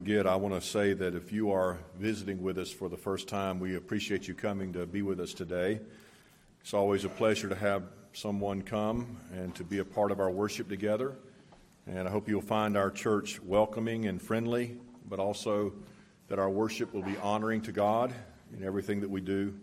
Again, I want to say that if you are visiting with us for the first time, we appreciate you coming to be with us today. It's always a pleasure to have someone come and to be a part of our worship together. And I hope you'll find our church welcoming and friendly, but also that our worship will be honoring to God in everything that we do.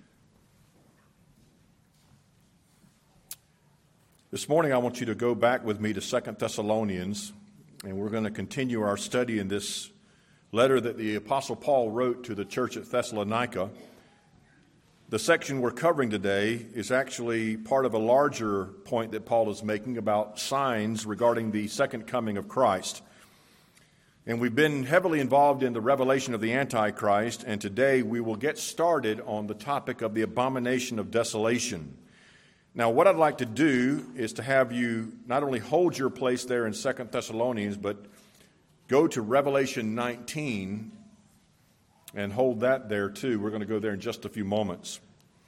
This morning, I want you to go back with me to 2 Thessalonians, and we're going to continue our study in this letter that the Apostle Paul wrote to the church at Thessalonica. The section we're covering today is actually part of a larger point that Paul is making about signs regarding the second coming of Christ. And we've been heavily involved in the revelation of the Antichrist, and today we will get started on the topic of the abomination of desolation. Now, what I'd like to do is to have you not only hold your place there in 2 Thessalonians, but go to Revelation 19 and hold that there too. We're going to go there in just a few moments.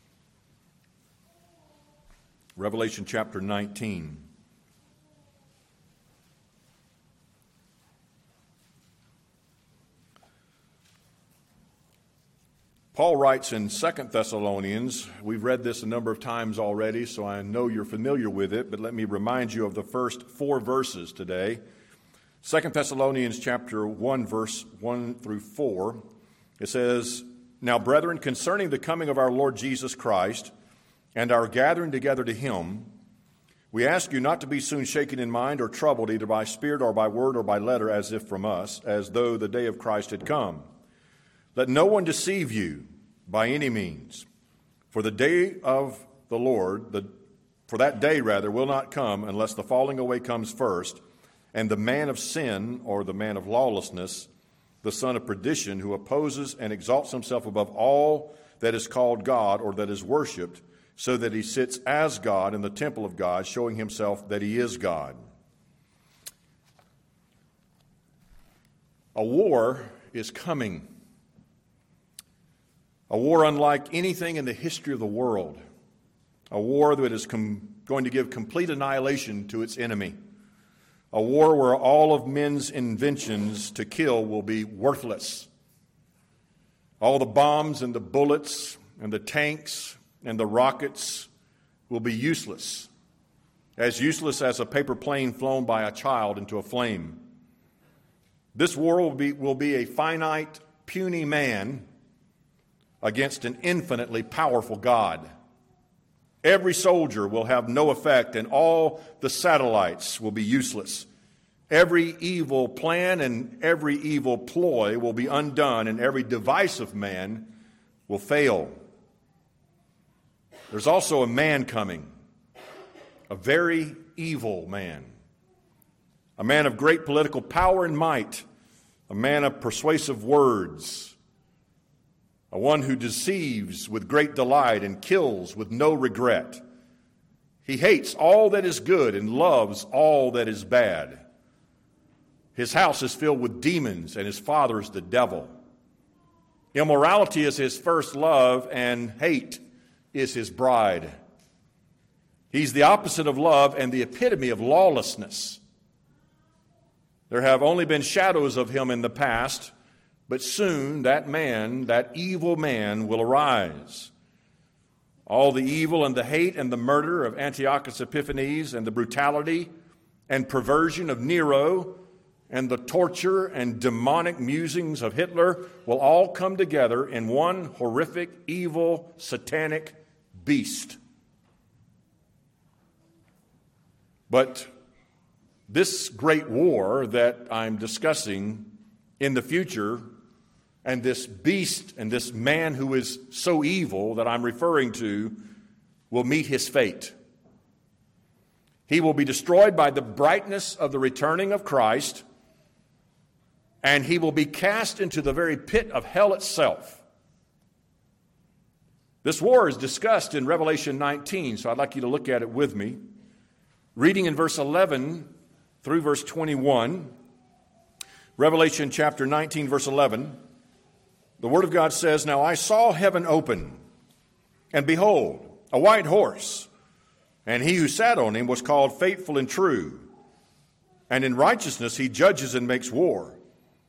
Revelation chapter 19. Paul writes in 2 Thessalonians, we've read this a number of times already, so I know you're familiar with it, but let me remind you of the first 4 verses today. 2 Thessalonians chapter 1, verse 1 through 4, it says, "Now, brethren, concerning the coming of our Lord Jesus Christ and our gathering together to him, we ask you not to be soon shaken in mind or troubled either by spirit or by word or by letter as if from us, as though the day of Christ had come. Let no one deceive you by any means, for the day of the Lord, for that day will not come unless the falling away comes first, and the man of sin, or the man of lawlessness, the son of perdition, who opposes and exalts himself above all that is called God or that is worshipped, so that he sits as God in the temple of God, showing himself that he is God." A war is coming. A war unlike anything in the history of the world. A war that is going to give complete annihilation to its enemy. A war where all of men's inventions to kill will be worthless. All the bombs and the bullets and the tanks and the rockets will be useless as a paper plane flown by a child into a flame. This war will be a finite, puny man against an infinitely powerful God. Every soldier will have no effect, and all the satellites will be useless. Every evil plan and every evil ploy will be undone, and every device of man will fail. There's also a man coming, a very evil man, a man of great political power and might, a man of persuasive words, a one who deceives with great delight and kills with no regret. He hates all that is good and loves all that is bad. His house is filled with demons, and his father is the devil. Immorality is his first love, and hate is his bride. He's the opposite of love and the epitome of lawlessness. There have only been shadows of him in the past, but soon that evil man will arise. All the evil and the hate and the murder of Antiochus Epiphanes and the brutality and perversion of Nero and the torture and demonic musings of Hitler will all come together in one horrific, evil, satanic beast. But this great war that I'm discussing in the future, and this beast and this man who is so evil that I'm referring to will meet his fate. He will be destroyed by the brightness of the returning of Christ, and he will be cast into the very pit of hell itself. This war is discussed in Revelation 19, so I'd like you to look at it with me. Reading in verse 11 through verse 21, Revelation chapter 19, verse 11, the Word of God says, "Now I saw heaven open, and behold, a white horse, and he who sat on him was called Faithful and True, and in righteousness he judges and makes war.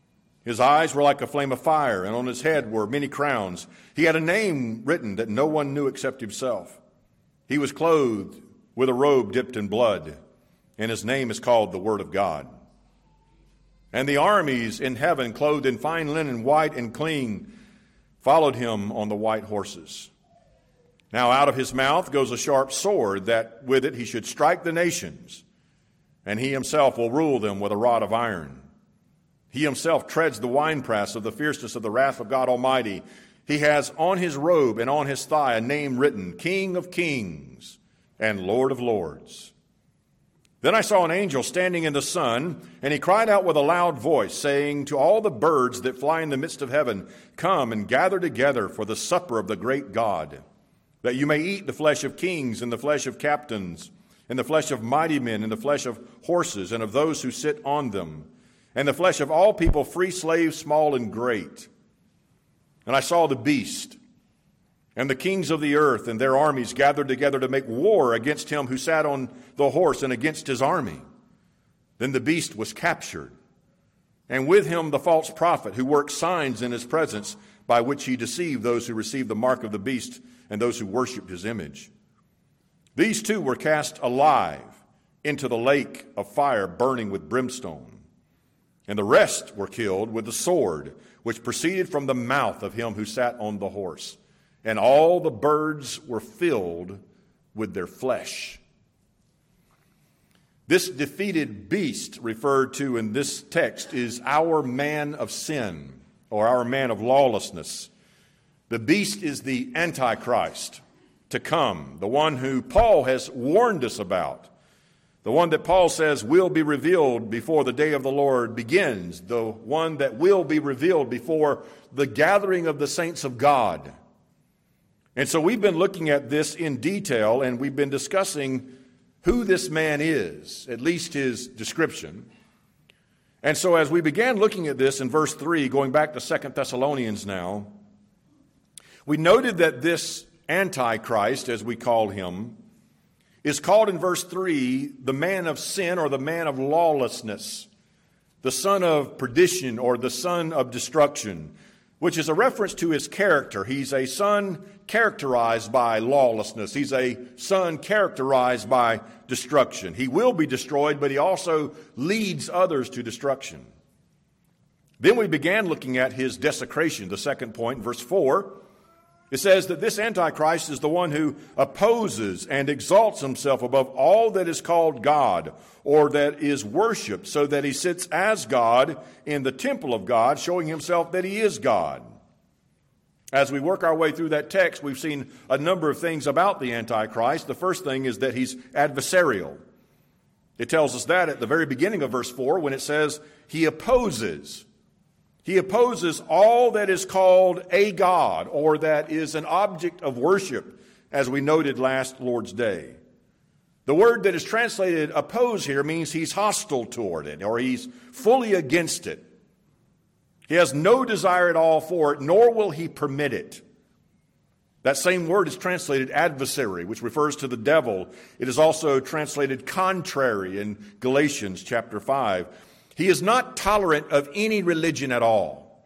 His eyes were like a flame of fire, and on his head were many crowns. He had a name written that no one knew except himself. He was clothed with a robe dipped in blood, and his name is called the Word of God. And the armies in heaven, clothed in fine linen, white and clean, followed him on the white horses. Now out of his mouth goes a sharp sword, that with it he should strike the nations, and he himself will rule them with a rod of iron. He himself treads the winepress of the fierceness of the wrath of God Almighty. He has on his robe and on his thigh a name written, King of Kings and Lord of Lords. Then I saw an angel standing in the sun, and he cried out with a loud voice, saying to all the birds that fly in the midst of heaven, Come and gather together for the supper of the great God, that you may eat the flesh of kings and the flesh of captains, and the flesh of mighty men, and the flesh of horses and of those who sit on them, and the flesh of all people, free slaves, small and great. And I saw the beast and the kings of the earth and their armies gathered together to make war against him who sat on the horse and against his army. Then the beast was captured, and with him the false prophet who worked signs in his presence, by which he deceived those who received the mark of the beast and those who worshipped his image. These two were cast alive into the lake of fire burning with brimstone. And the rest were killed with the sword, which proceeded from the mouth of him who sat on the horse. And all the birds were filled with their flesh. This defeated beast referred to in this text is our man of sin, or our man of lawlessness. The beast is the Antichrist to come, the one who Paul has warned us about. The one that Paul says will be revealed before the day of the Lord begins. The one that will be revealed before the gathering of the saints of God. And so we've been looking at this in detail, and we've been discussing who this man is, at least his description. And so as we began looking at this in verse 3, going back to 2 Thessalonians now, we noted that this Antichrist, as we call him, is called in verse 3 the man of sin, or the man of lawlessness, the son of perdition, or the son of destruction, which is a reference to his character. He's a son characterized by lawlessness. He's a son characterized by destruction. He will be destroyed, but he also leads others to destruction. Then we began looking at his desecration, the second point, in verse 4. It says that this Antichrist is the one who opposes and exalts himself above all that is called God, or that is worshipped, so that he sits as God in the temple of God, showing himself that he is God. As we work our way through that text, we've seen a number of things about the Antichrist. The first thing is that he's adversarial. It tells us that at the very beginning of verse 4 when it says he opposes. He opposes all that is called a God, or that is an object of worship, as we noted last Lord's Day. The word that is translated oppose here means he's hostile toward it, or he's fully against it. He has no desire at all for it, nor will he permit it. That same word is translated adversary, which refers to the devil. It is also translated contrary in Galatians chapter 5. He is not tolerant of any religion at all.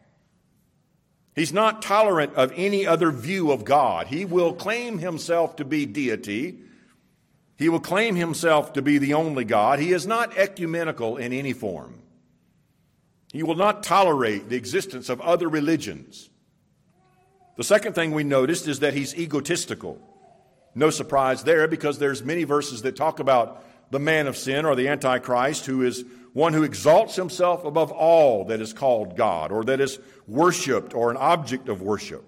He's not tolerant of any other view of God. He will claim himself to be deity. He will claim himself to be the only God. He is not ecumenical in any form. He will not tolerate the existence of other religions. The second thing we noticed is that he's egotistical. No surprise there, because there's many verses that talk about the man of sin, or the Antichrist, who is one who exalts himself above all that is called God, or that is worshipped, or an object of worship.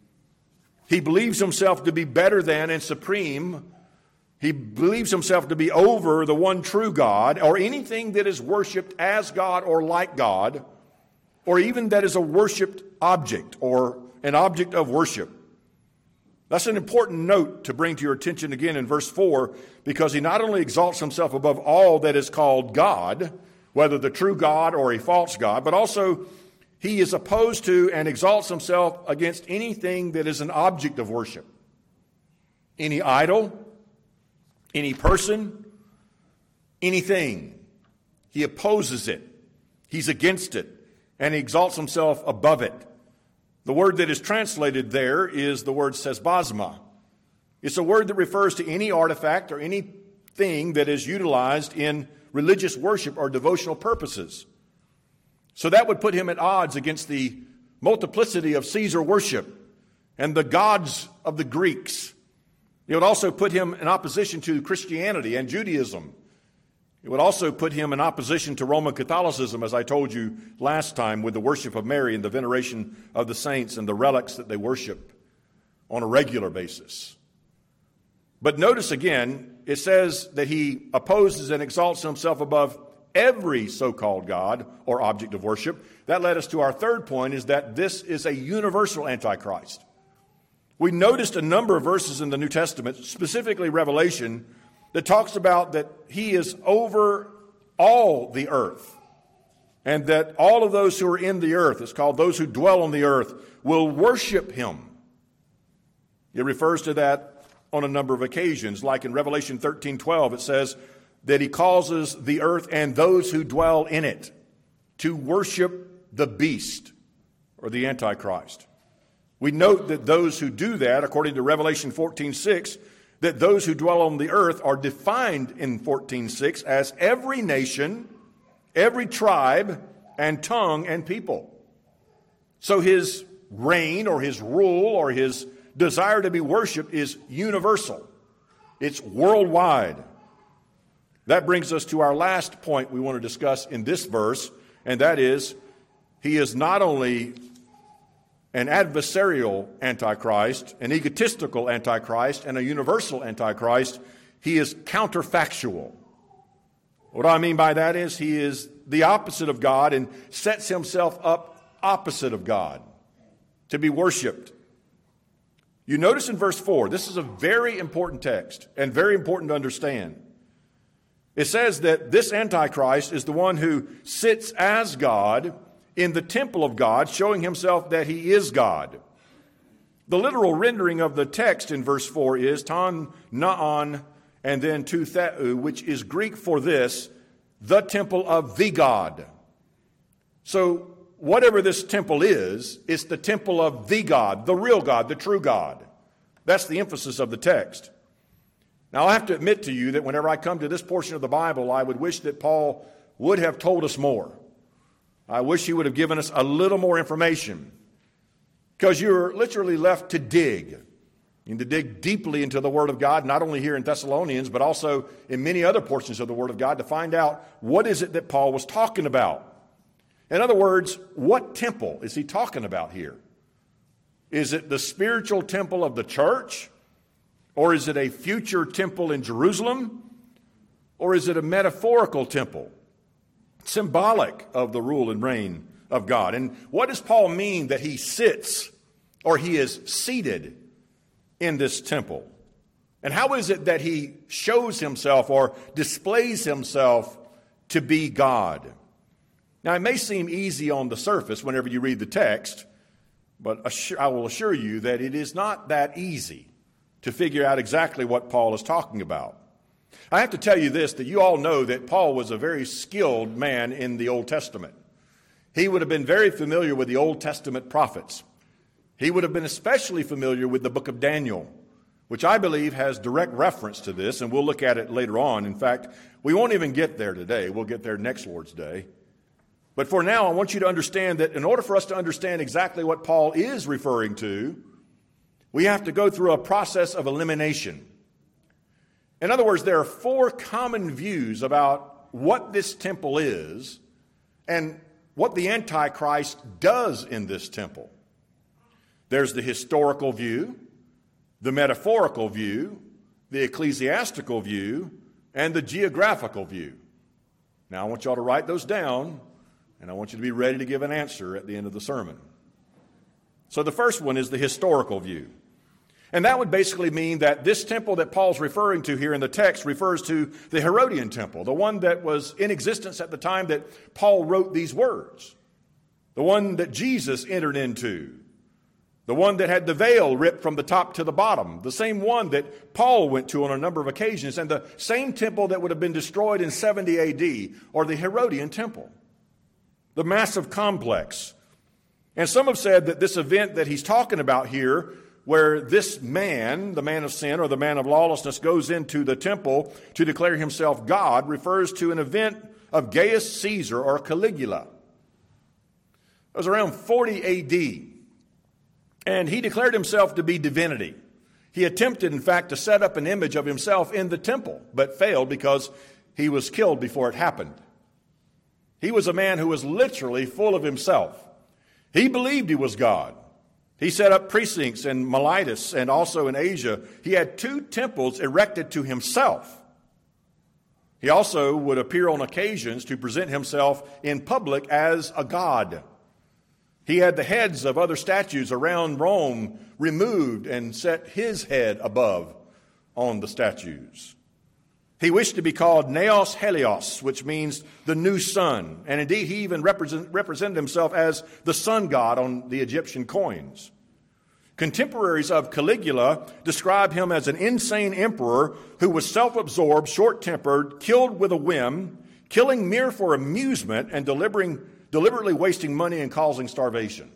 He believes himself to be better than and supreme. He believes himself to be over the one true God, or anything that is worshipped as God or like God, or even that is a worshipped object or an object of worship. That's an important note to bring to your attention again in verse 4, because he not only exalts himself above all that is called God, whether the true God or a false God, but also he is opposed to and exalts himself against anything that is an object of worship. Any idol, any person, anything. He opposes it. He's against it. and he exalts himself above it. The word that is translated there is the word sesbazma. It's a word that refers to any artifact or anything that is utilized in religious worship or devotional purposes. So that would put him at odds against the multiplicity of Caesar worship and the gods of the Greeks. It would also put him in opposition to Christianity and Judaism. It would also put him in opposition to Roman Catholicism, as I told you last time, with the worship of Mary and the veneration of the saints and the relics that they worship on a regular basis. But notice again, it says that he opposes and exalts himself above every so-called God or object of worship. That led us to our third point, is that this is a universal Antichrist. We noticed a number of verses in the New Testament, specifically Revelation, that talks about that he is over all the earth, and that all of those who are in the earth, it's called those who dwell on the earth, will worship him. It refers to that on a number of occasions, like in Revelation 13:12, it says that he causes the earth and those who dwell in it to worship the beast or the Antichrist. We note that those who do that, according to Revelation 14:6, that those who dwell on the earth are defined in 14:6 as every nation, every tribe, and tongue and people. So his reign or his rule or his desire to be worshiped is universal. It's worldwide. That brings us to our last point we want to discuss in this verse, and that is, he is not only an adversarial Antichrist, an egotistical Antichrist, and a universal Antichrist, he is counterfactual. What I mean by that is he is the opposite of God and sets himself up opposite of God to be worshiped. You notice in verse 4, this is a very important text and very important to understand. It says that this Antichrist is the one who sits as God in the temple of God, showing himself that he is God. The literal rendering of the text in verse 4 is ton naon and then tu theou, which is Greek for this, the temple of the God. So whatever this temple is, it's the temple of the God, the real God, the true God. That's the emphasis of the text. Now, I have to admit to you that whenever I come to this portion of the Bible, I would wish that Paul would have told us more. I wish he would have given us a little more information, because you're literally left to dig. You need to dig deeply into the Word of God, not only here in Thessalonians, but also in many other portions of the Word of God, to find out what is it that Paul was talking about. In other words, what temple is he talking about here? Is it the spiritual temple of the church? Or is it a future temple in Jerusalem? Or is it a metaphorical temple, symbolic of the rule and reign of God? And what does Paul mean that he sits or he is seated in this temple? And how is it that he shows himself or displays himself to be God? Now, it may seem easy on the surface whenever you read the text, but I will assure you that it is not that easy to figure out exactly what Paul is talking about. I have to tell you this, that you all know that Paul was a very skilled man in the Old Testament. He would have been very familiar with the Old Testament prophets. He would have been especially familiar with the book of Daniel, which I believe has direct reference to this, and we'll look at it later on. In fact, we won't even get there today. We'll get there next Lord's Day. But for now, I want you to understand that in order for us to understand exactly what Paul is referring to, we have to go through a process of elimination. In other words, there are four common views about what this temple is and what the Antichrist does in this temple. There's the historical view, the metaphorical view, the ecclesiastical view, and the geographical view. Now, I want you all to write those down, and I want you to be ready to give an answer at the end of the sermon. So the first one is the historical view. And that would basically mean that this temple that Paul's referring to here in the text refers to the Herodian temple, the one that was in existence at the time that Paul wrote these words, the one that Jesus entered into, the one that had the veil ripped from the top to the bottom, the same one that Paul went to on a number of occasions, and the same temple that would have been destroyed in 70 AD, or the Herodian temple. the massive complex. And some have said that this event that he's talking about here, where this man, the man of sin or the man of lawlessness, goes into the temple to declare himself God, refers to an event of Gaius Caesar or Caligula. It was around 40 A.D., and he declared himself to be divinity. He attempted, in fact, to set up an image of himself in the temple, but failed because he was killed before it happened. He was a man who was literally full of himself. He believed he was God. He set up precincts in Miletus and also in Asia. He had 2 temples erected to himself. He also would appear on occasions to present himself in public as a god. He had the heads of other statues around Rome removed and set his head above on the statues. He wished to be called Neos Helios, which means the new sun. And indeed, he even represented himself as the sun god on the Egyptian coins. Contemporaries of Caligula describe him as an insane emperor who was self-absorbed, short-tempered, killed with a whim, killing mere for amusement, and deliberately wasting money and causing starvation.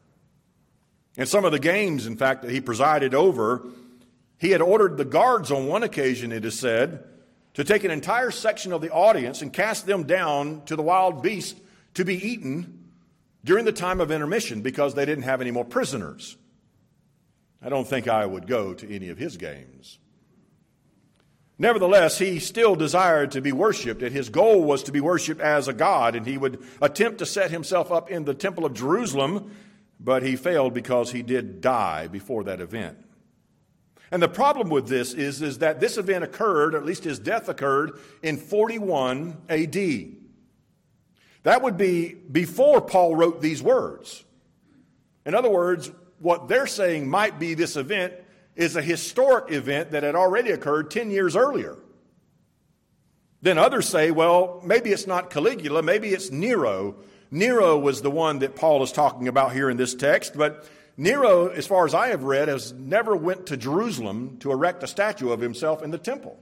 In some of the games, in fact, that he presided over, he had ordered the guards on one occasion, it is said, to take an entire section of the audience and cast them down to the wild beasts to be eaten during the time of intermission because they didn't have any more prisoners. I don't think I would go to any of his games. Nevertheless, he still desired to be worshipped, and his goal was to be worshipped as a god, and he would attempt to set himself up in the Temple of Jerusalem, but he failed because he did die before that event. And the problem with this is that this event occurred, or at least his death occurred, in 41 A.D. That would be before Paul wrote these words. In other words, what they're saying might be this event is a historic event that had already occurred 10 years earlier. Then others say, well, maybe it's not Caligula, maybe it's Nero. Nero was the one that Paul is talking about here in this text, but Nero, as far as I have read, has never went to Jerusalem to erect a statue of himself in the temple.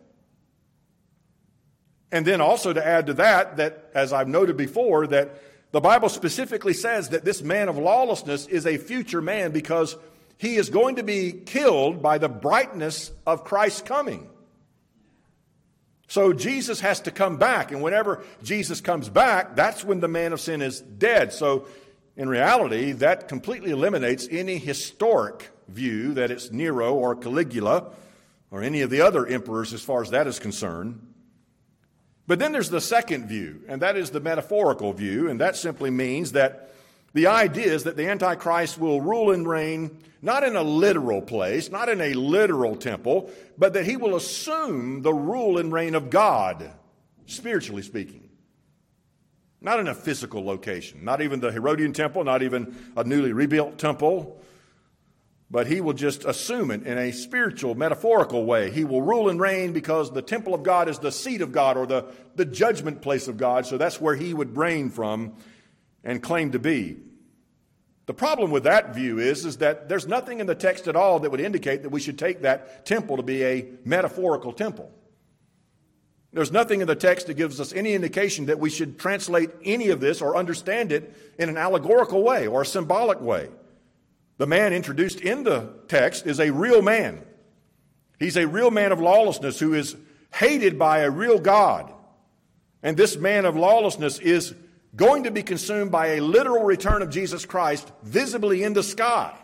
And then also to add to that, as I've noted before, that the Bible specifically says that this man of lawlessness is a future man because he is going to be killed by the brightness of Christ's coming. So Jesus has to come back, and whenever Jesus comes back, that's when the man of sin is dead. So in reality, that completely eliminates any historic view that it's Nero or Caligula or any of the other emperors as far as that is concerned. But then there's the second view, and that is the metaphorical view, and that simply means that the idea is that the Antichrist will rule and reign not in a literal place, not in a literal temple, but that he will assume the rule and reign of God, spiritually speaking. Not in a physical location, not even the Herodian temple, not even a newly rebuilt temple, but he will just assume it in a spiritual, metaphorical way. He will rule and reign because the temple of God is the seat of God or the judgment place of God, so that's where he would reign from and claim to be. The problem with that view is that there's nothing in the text at all that would indicate that we should take that temple to be a metaphorical temple. There's nothing in the text that gives us any indication that we should translate any of this or understand it in an allegorical way or a symbolic way. The man introduced in the text is a real man. He's a real man of lawlessness who is hated by a real God. And this man of lawlessness is going to be consumed by a literal return of Jesus Christ visibly in the sky.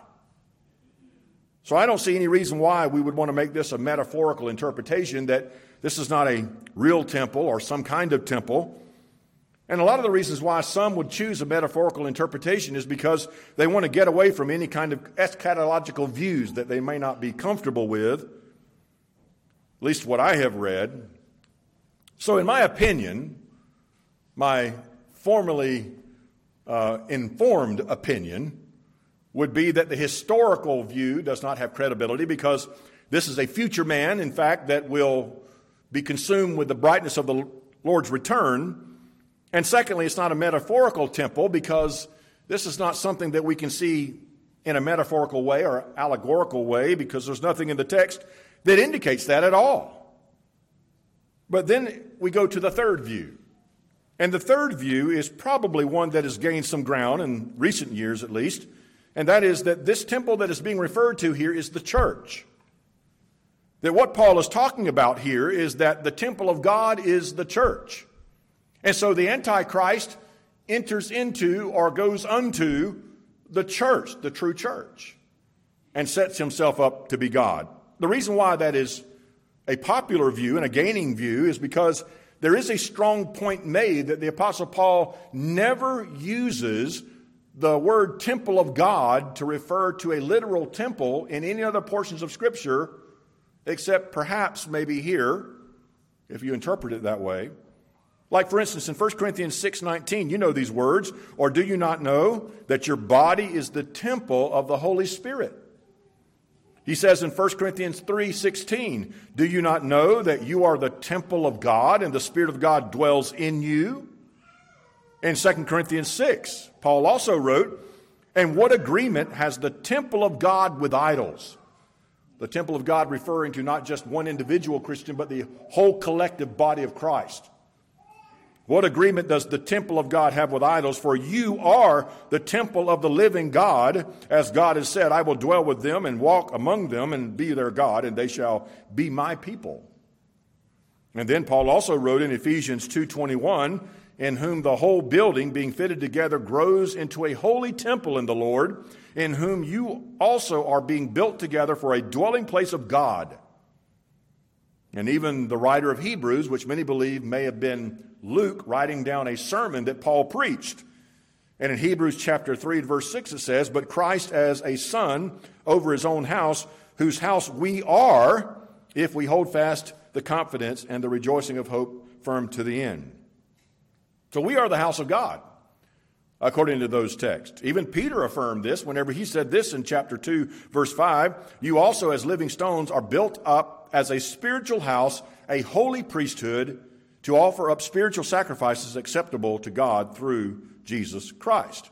So I don't see any reason why we would want to make this a metaphorical interpretation that this is not a real temple or some kind of temple. And a lot of the reasons why some would choose a metaphorical interpretation is because they want to get away from any kind of eschatological views that they may not be comfortable with, at least what I have read. So in my opinion, my formally informed opinion would be that the historical view does not have credibility because this is a future man, in fact, that will be consumed with the brightness of the Lord's return. And secondly, it's not a metaphorical temple because this is not something that we can see in a metaphorical way or allegorical way because there's nothing in the text that indicates that at all. But then we go to the third view. And the third view is probably one that has gained some ground in recent years at least, and that is that this temple that is being referred to here is the church. That what Paul is talking about here is that the temple of God is the church. And so the Antichrist enters into or goes unto the church, the true church, and sets himself up to be God. The reason why that is a popular view and a gaining view is because there is a strong point made that the Apostle Paul never uses the word temple of God to refer to a literal temple in any other portions of Scripture, except perhaps maybe here, if you interpret it that way. Like, for instance, in 1 Corinthians 6:19, you know these words, or do you not know that your body is the temple of the Holy Spirit? He says in 1 Corinthians 3:16, do you not know that you are the temple of God and the Spirit of God dwells in you? In 2 Corinthians 6, Paul also wrote, and what agreement has the temple of God with idols? The temple of God referring to not just one individual Christian, but the whole collective body of Christ. What agreement does the temple of God have with idols? For you are the temple of the living God, as God has said, I will dwell with them and walk among them and be their God, and they shall be my people. And then Paul also wrote in Ephesians 2:21, in whom the whole building being fitted together grows into a holy temple in the Lord, in whom you also are being built together for a dwelling place of God. And even the writer of Hebrews, which many believe may have been Luke, writing down a sermon that Paul preached. And in Hebrews chapter 3 verse 6 it says, but Christ as a son over his own house, whose house we are, if we hold fast the confidence and the rejoicing of hope firm to the end. So we are the house of God, according to those texts. Even Peter affirmed this whenever he said this in chapter 2, verse 5, you also as living stones are built up as a spiritual house, a holy priesthood, to offer up spiritual sacrifices acceptable to God through Jesus Christ.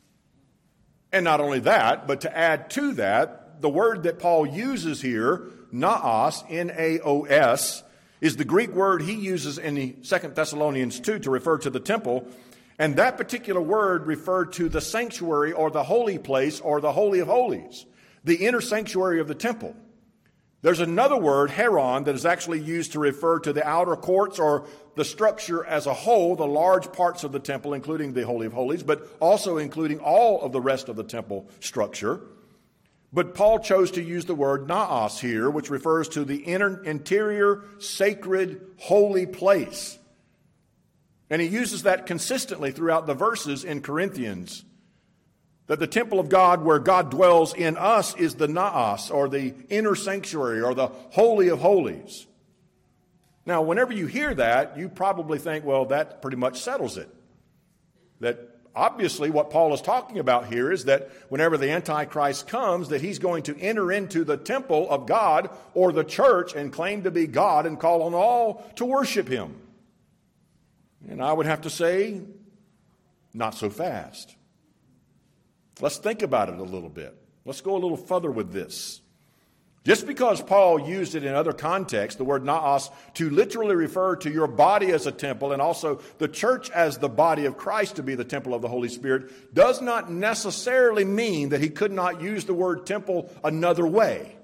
And not only that, but to add to that, the word that Paul uses here, naos, N-A-O-S, is the Greek word he uses in the 2 Thessalonians 2 to refer to the temple. And that particular word referred to the sanctuary or the holy place or the Holy of Holies, the inner sanctuary of the temple. There's another word, heron, that is actually used to refer to the outer courts or the structure as a whole, the large parts of the temple, including the Holy of Holies, but also including all of the rest of the temple structure. But Paul chose to use the word naos here, which refers to the interior, sacred, holy place. And he uses that consistently throughout the verses in Corinthians. That the temple of God where God dwells in us is the naos, or the inner sanctuary, or the Holy of Holies. Now, whenever you hear that, you probably think, well, that pretty much settles it. That obviously what Paul is talking about here is that whenever the Antichrist comes, that he's going to enter into the temple of God or the church and claim to be God and call on all to worship him. And I would have to say, not so fast. Let's think about it a little bit. Let's go a little further with this. Just because Paul used it in other contexts, the word naos, to literally refer to your body as a temple and also the church as the body of Christ to be the temple of the Holy Spirit, does not necessarily mean that he could not use the word temple another way.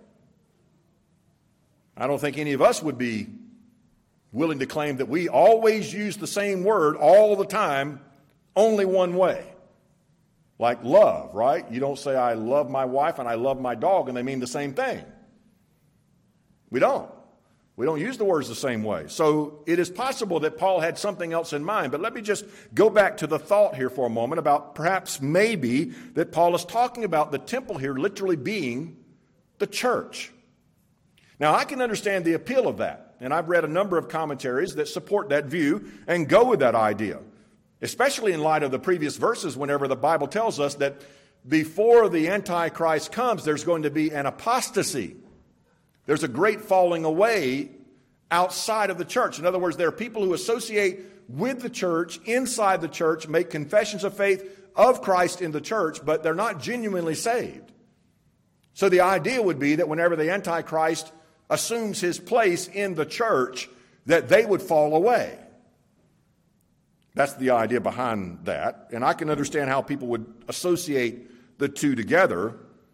I don't think any of us would be willing to claim that we always use the same word all the time, only one way. Like love, right? You don't say, I love my wife and I love my dog, and they mean the same thing. We don't. We don't use the words the same way. So it is possible that Paul had something else in mind. But let me just go back to the thought here for a moment about perhaps maybe that Paul is talking about the temple here literally being the church. Now, I can understand the appeal of that. And I've read a number of commentaries that support that view and go with that idea. Especially in light of the previous verses, whenever the Bible tells us that before the Antichrist comes, there's going to be an apostasy. There's a great falling away outside of the church. In other words, there are people who associate with the church, inside the church, make confessions of faith of Christ in the church, but they're not genuinely saved. So the idea would be that whenever the Antichrist assumes his place in the church, that they would fall away. That's the idea behind that. And I can understand how people would associate the two together.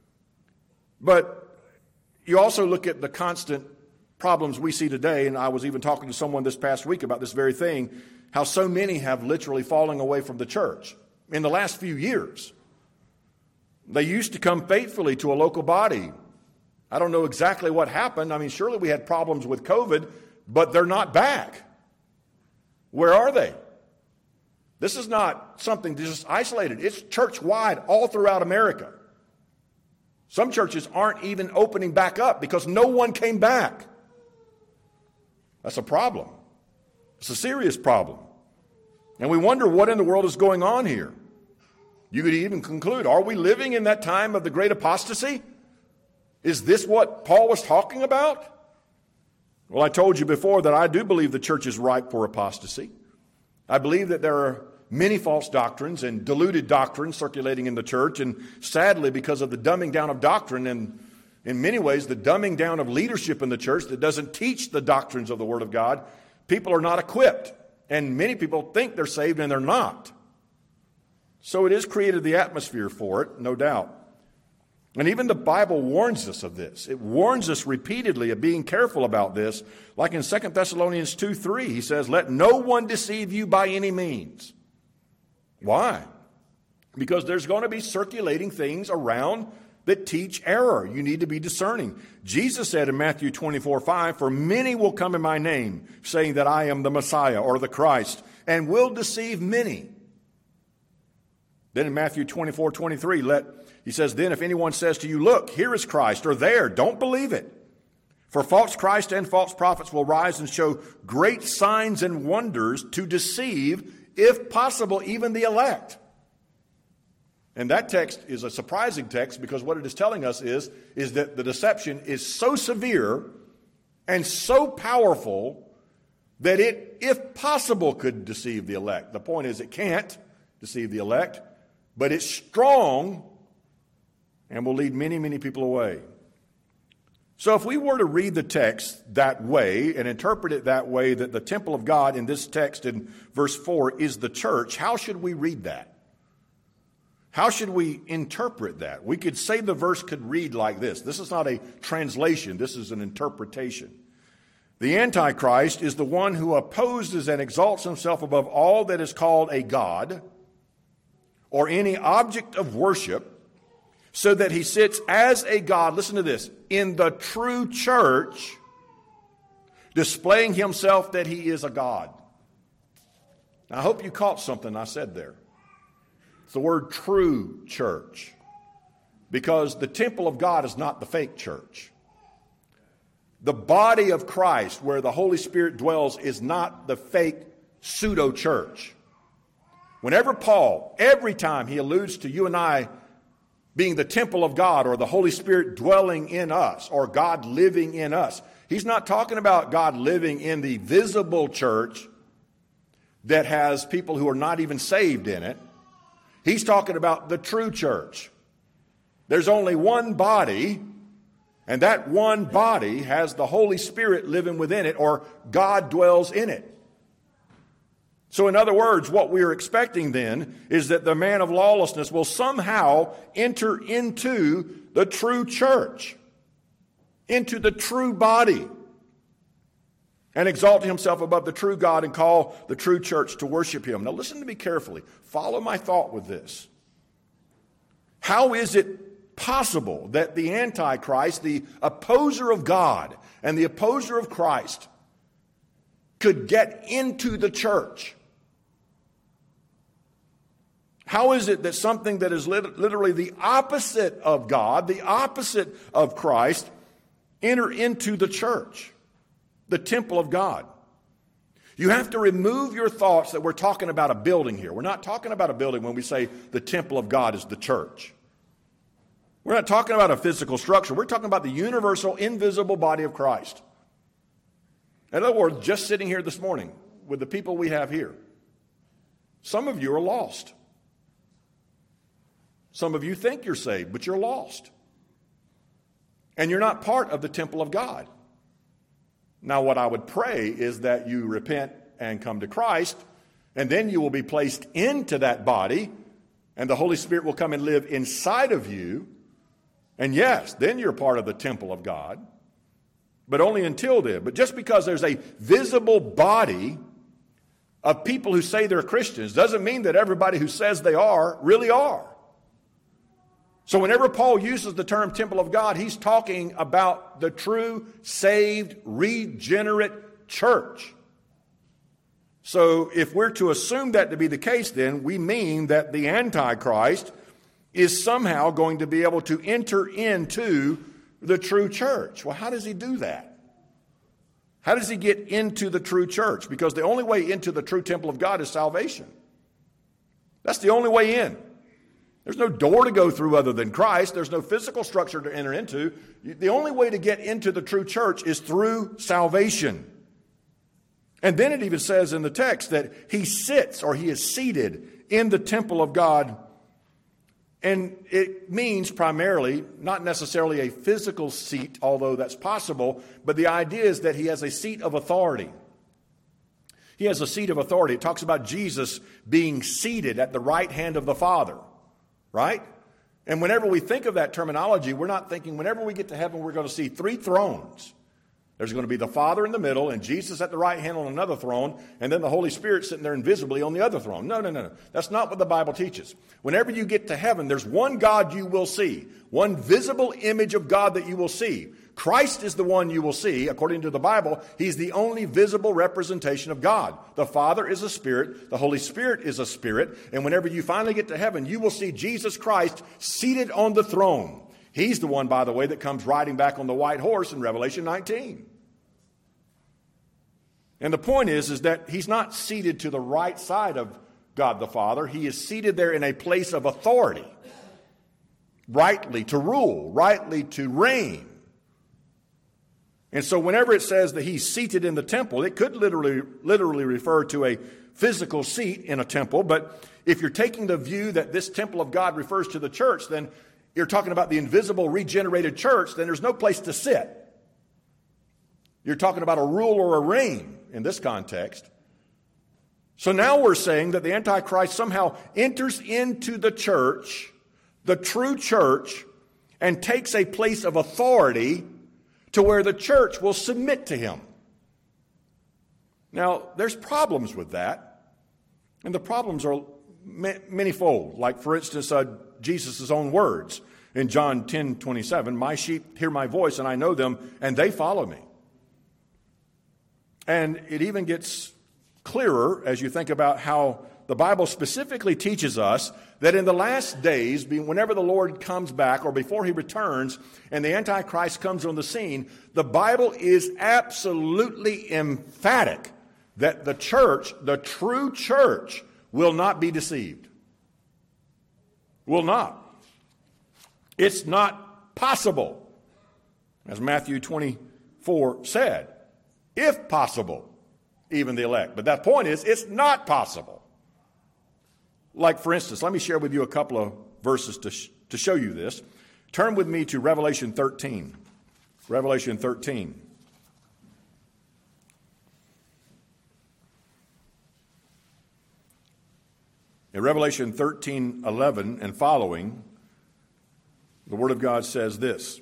But you also look at the constant problems we see today, and I was even talking to someone this past week about this very thing, how so many have literally fallen away from the church in the last few years. They used to come faithfully to a local body. I don't know exactly what happened. I mean, surely we had problems with COVID, but they're not back. Where are they? This is not something just isolated. It's church-wide all throughout America. Some churches aren't even opening back up because no one came back. That's a problem. It's a serious problem. And we wonder what in the world is going on here. You could even conclude, are we living in that time of the great apostasy? Is this what Paul was talking about? Well, I told you before that I do believe the church is ripe for apostasy. I believe that there are many false doctrines and diluted doctrines circulating in the church, and sadly, because of the dumbing down of doctrine and in many ways the dumbing down of leadership in the church that doesn't teach the doctrines of the Word of God, people are not equipped, and many people think they're saved and they're not. So it has created the atmosphere for it, no doubt. And even the Bible warns us of this. It warns us repeatedly of being careful about this. Like in 2 Thessalonians 2:3, he says, "Let no one deceive you by any means." Why? Because there's going to be circulating things around that teach error. You need to be discerning. Jesus said in Matthew 24:5, "For many will come in my name, saying that I am the Messiah or the Christ, and will deceive many." Then in Matthew 24:23, he says, "Then if anyone says to you, 'Look, here is Christ,' or 'there,' don't believe it. For false Christ and false prophets will rise and show great signs and wonders to deceive, if possible, even the elect." And that text is a surprising text because what it is telling us is that the deception is so severe and so powerful that it, if possible, could deceive the elect. The point is it can't deceive the elect, but it's strong and will lead many, many people away. So if we were to read the text that way and interpret it that way, that the temple of God in this text in verse 4 is the church, how should we read that? How should we interpret that? We could say the verse could read like this. This is not a translation. This is an interpretation. The Antichrist is the one who opposes and exalts himself above all that is called a god or any object of worship, so that he sits as a god, listen to this, in the true church, displaying himself that he is a god. Now, I hope you caught something I said there. It's the word true church, because the temple of God is not the fake church. The body of Christ, where the Holy Spirit dwells, is not the fake pseudo church. Whenever Paul, every time he alludes to you and I being the temple of God or the Holy Spirit dwelling in us or God living in us, he's not talking about God living in the visible church that has people who are not even saved in it. He's talking about the true church. There's only one body, and that one body has the Holy Spirit living within it, or God dwells in it. So in other words, what we are expecting then is that the man of lawlessness will somehow enter into the true church, into the true body, and exalt himself above the true God and call the true church to worship him. Now listen to me carefully. Follow my thought with this. How is it possible that the Antichrist, the opposer of God and the opposer of Christ, could get into the church? How is it that something that is literally the opposite of God, the opposite of Christ, enter into the church, the temple of God? You have to remove your thoughts that we're talking about a building here. We're not talking about a building when we say the temple of God is the church. We're not talking about a physical structure. We're talking about the universal, invisible body of Christ. In other words, just sitting here this morning with the people we have here, some of you are lost. Some of you think you're saved, but you're lost. And you're not part of the temple of God. Now, what I would pray is that you repent and come to Christ And then you will be placed into that body, and the Holy Spirit will come and live inside of you. And yes, then you're part of the temple of God, but only until then. But just because there's a visible body of people who say they're Christians doesn't mean that everybody who says they are really are. So whenever Paul uses the term temple of God, he's talking about the true, saved, regenerate church. So if we're to assume that to be the case, then we mean that the Antichrist is somehow going to be able to enter into the true church. Well, how does he do that? How does he get into the true church? Because the only way into the true temple of God is salvation. That's the only way in. There's no door to go through other than Christ. There's no physical structure to enter into. The only way to get into the true church is through salvation. And then it even says in the text that he sits, or he is seated in the temple of God. And it means primarily, not necessarily a physical seat, although that's possible, but the idea is that he has a seat of authority. He has a seat of authority. It talks about Jesus being seated at the right hand of the Father, right? And whenever we think of that terminology, we're not thinking whenever we get to heaven, we're going to see 3 thrones. There's going to be the Father in the middle, and Jesus at the right hand on another throne, and then the Holy Spirit sitting there invisibly on the other throne. No. That's not what the Bible teaches. Whenever you get to heaven, there's one God you will see, one visible image of God that you will see. Christ is the one you will see. According to the Bible, he's the only visible representation of God. The Father is a spirit. The Holy Spirit is a spirit. And whenever you finally get to heaven, you will see Jesus Christ seated on the throne. He's the one, by the way, that comes riding back on the white horse in Revelation 19. And the point is that he's not seated to the right side of God the Father. He is seated there in a place of authority, rightly to rule, rightly to reign. And so whenever it says that he's seated in the temple, it could literally refer to a physical seat in a temple. But if you're taking the view that this temple of God refers to the church, then you're talking about the invisible regenerated church, then there's no place to sit. You're talking about a rule or a reign in this context. So now we're saying that the Antichrist somehow enters into the church, the true church, and takes a place of authority to where the church will submit to him. Now, there's problems with that, and the problems are manyfold. Like, for instance, Jesus' own words in John 10:27, "My sheep hear my voice, and I know them, and they follow me." And it even gets clearer as you think about how the Bible specifically teaches us that in the last days, whenever the Lord comes back or before he returns and the Antichrist comes on the scene, the Bible is absolutely emphatic that the church, the true church, will not be deceived. Will not. It's not possible, as Matthew 24 said, if possible, even the elect. But that point is, it's not possible. Like, for instance, let me share with you a couple of verses to show you this. Turn with me to Revelation 13. Revelation 13. In Revelation 13:11 and following, the Word of God says this.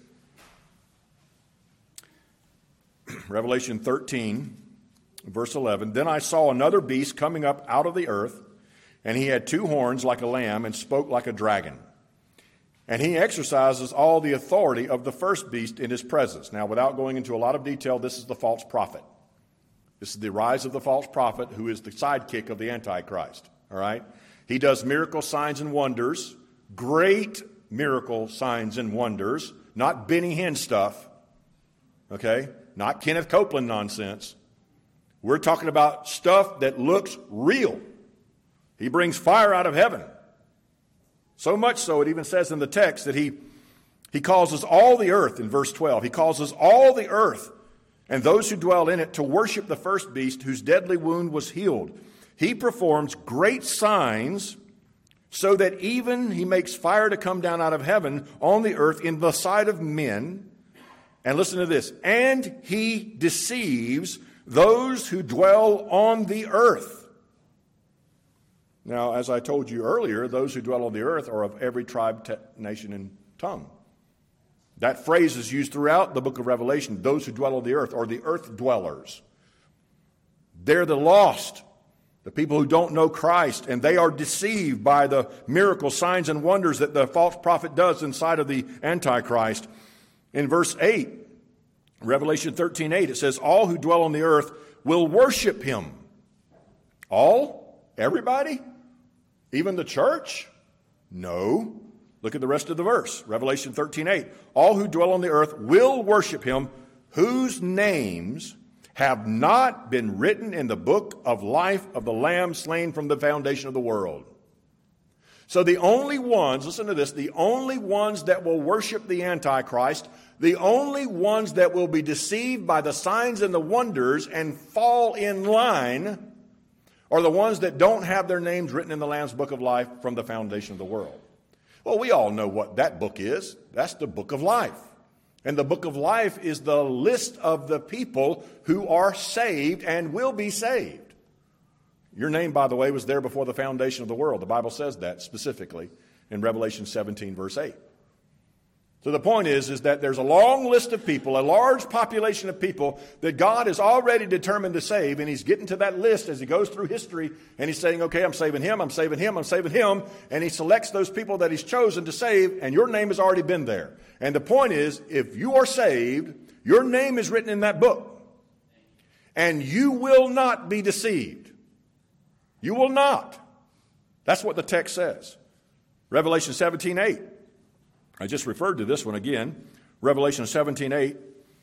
Revelation 13, verse 11, "Then I saw another beast coming up out of the earth, and he had 2 horns like a lamb and spoke like a dragon. And he exercises all the authority of the first beast in his presence." Now, without going into a lot of detail, this is the false prophet. This is the rise of the false prophet, who is the sidekick of the Antichrist. All right? He does miracle signs and wonders, great miracle signs and wonders, not Benny Hinn stuff, okay? Not Kenneth Copeland nonsense. We're talking about stuff that looks real. He brings fire out of heaven. So much so, it even says in the text that he causes all the earth, in verse 12, he causes all the earth and those who dwell in it to worship the first beast whose deadly wound was healed. He performs great signs so that even he makes fire to come down out of heaven on the earth in the sight of men. And listen to this. "And he deceives those who dwell on the earth." Now, as I told you earlier, those who dwell on the earth are of every tribe, nation, and tongue. That phrase is used throughout the book of Revelation, those who dwell on the earth, or the earth dwellers. They're the lost, the people who don't know Christ, and they are deceived by the miracles, signs, and wonders that the false prophet does inside of the Antichrist. In verse 8, Revelation 13:8, it says, all who dwell on the earth will worship him. All? Everybody? Even the church? No. Look at the rest of the verse. Revelation 13:8. All who dwell on the earth will worship him, whose names have not been written in the book of life of the Lamb slain from the foundation of the world. So the only ones, listen to this, the only ones that will worship the Antichrist, the only ones that will be deceived by the signs and the wonders and fall in line are the ones that don't have their names written in the Lamb's book of life from the foundation of the world. Well, we all know what that book is. That's the book of life. And the book of life is the list of the people who are saved and will be saved. Your name, by the way, was there before the foundation of the world. The Bible says that specifically in Revelation 17, verse 8. So the point is that there's a long list of people, a large population of people that God is already determined to save, and he's getting to that list as he goes through history, and he's saying, okay, I'm saving him, I'm saving him, I'm saving him, and he selects those people that he's chosen to save, and your name has already been there. And the point is, if you are saved, your name is written in that book, and you will not be deceived. You will not. That's what the text says. Revelation 17:8. I just referred to this one again. Revelation 17:8.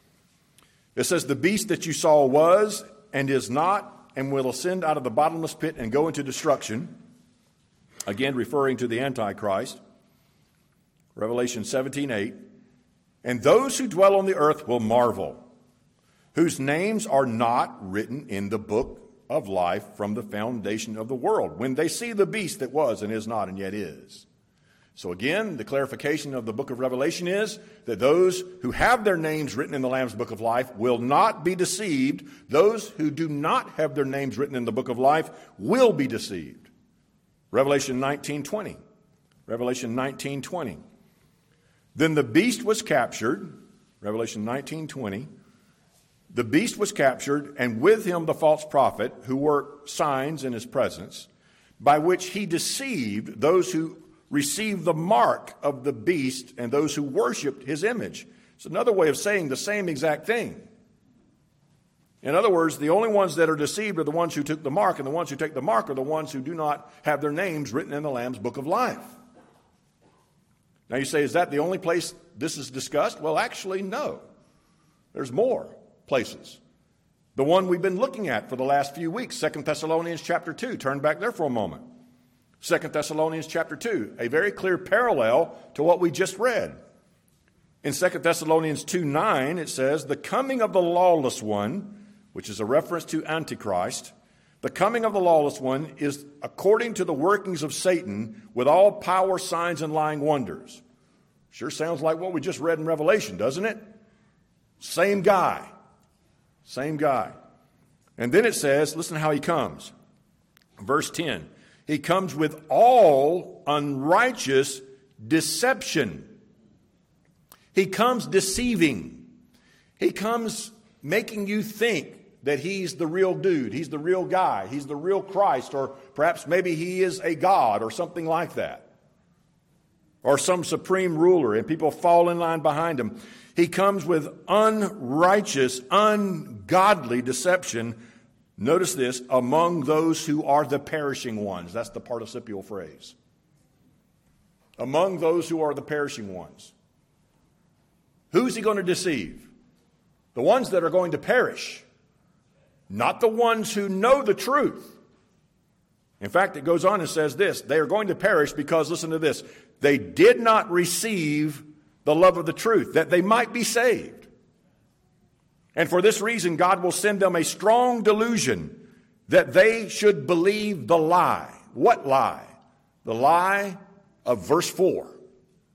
It says, the beast that you saw was and is not and will ascend out of the bottomless pit and go into destruction. Again, referring to the Antichrist. Revelation 17:8. And those who dwell on the earth will marvel, whose names are not written in the book of life from the foundation of the world, when they see the beast that was and is not and yet is. So again, the clarification of the book of Revelation is that those who have their names written in the Lamb's book of life will not be deceived. Those who do not have their names written in the book of life will be deceived. Revelation 19:20. Revelation 19:20. Then the beast was captured. Revelation 19:20. The beast was captured, and with him the false prophet, who worked signs in his presence, by which he deceived those who received the mark of the beast and those who worshiped his image. It's another way of saying the same exact thing. In other words, the only ones that are deceived are the ones who took the mark, and the ones who take the mark are the ones who do not have their names written in the Lamb's book of life. Now you say, is that the only place this is discussed? Well, actually, no. There's more places. The one we've been looking at for the last few weeks, 2 Thessalonians chapter 2. Turn back there for a moment. 2 Thessalonians chapter 2, a very clear parallel to what we just read. In 2 Thessalonians 2:9, it says, the coming of the lawless one, which is a reference to Antichrist, the coming of the lawless one is according to the workings of Satan with all power, signs, and lying wonders. Sure sounds like what we just read in Revelation, doesn't it? Same guy. Same guy. And then it says, listen to how he comes. Verse 10. He comes with all unrighteous deception. He comes deceiving. He comes making you think that he's the real dude. He's the real guy. He's the real Christ. Or perhaps maybe he is a god or something like that. Or some supreme ruler, and people fall in line behind him. He comes with unrighteous, ungodly deception. Notice this, among those who are the perishing ones. That's the participial phrase. Among those who are the perishing ones. Who's he going to deceive? The ones that are going to perish. Not the ones who know the truth. In fact, it goes on and says this. They are going to perish because, listen to this, they did not receive the love of the truth, that they might be saved. And for this reason, God will send them a strong delusion that they should believe the lie. What lie? The lie of verse 4.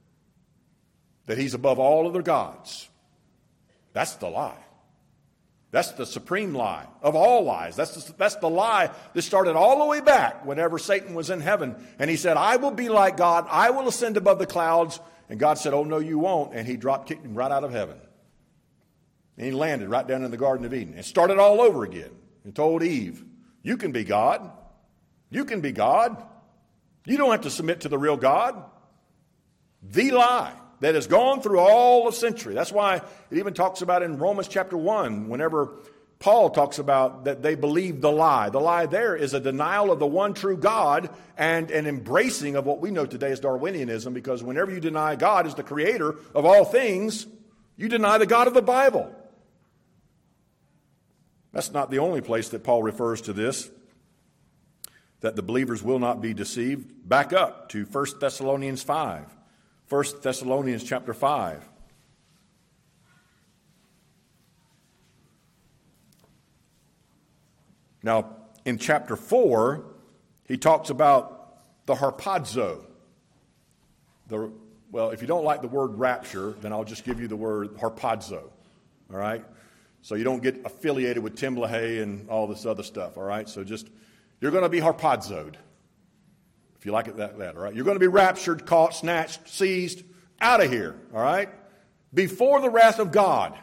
That he's above all other gods. That's the lie. That's the supreme lie of all lies. That's the lie that started all the way back whenever Satan was in heaven. And he said, I will be like God. I will ascend above the clouds. And God said, oh, no, you won't. And he kicked him right out of heaven. And he landed right down in the Garden of Eden. And started all over again. And told Eve, you can be God. You can be God. You don't have to submit to the real God. The lie that has gone through all of century. That's why it even talks about in Romans chapter 1, whenever Paul talks about that they believe the lie. The lie there is a denial of the one true God and an embracing of what we know today as Darwinianism, because whenever you deny God as the creator of all things, you deny the God of the Bible. That's not the only place that Paul refers to this, that the believers will not be deceived. Back up to 1 Thessalonians 5. 1 Thessalonians chapter 5. Now, in chapter 4, he talks about the harpazo. Well, if you don't like the word rapture, then I'll just give you the word harpazo. All right? So you don't get affiliated with Tim LaHaye and all this other stuff. All right? So just, you're going to be harpazoed. If you like it that, all right? You're going to be raptured, caught, snatched, seized, out of here, all right? Before the wrath of God.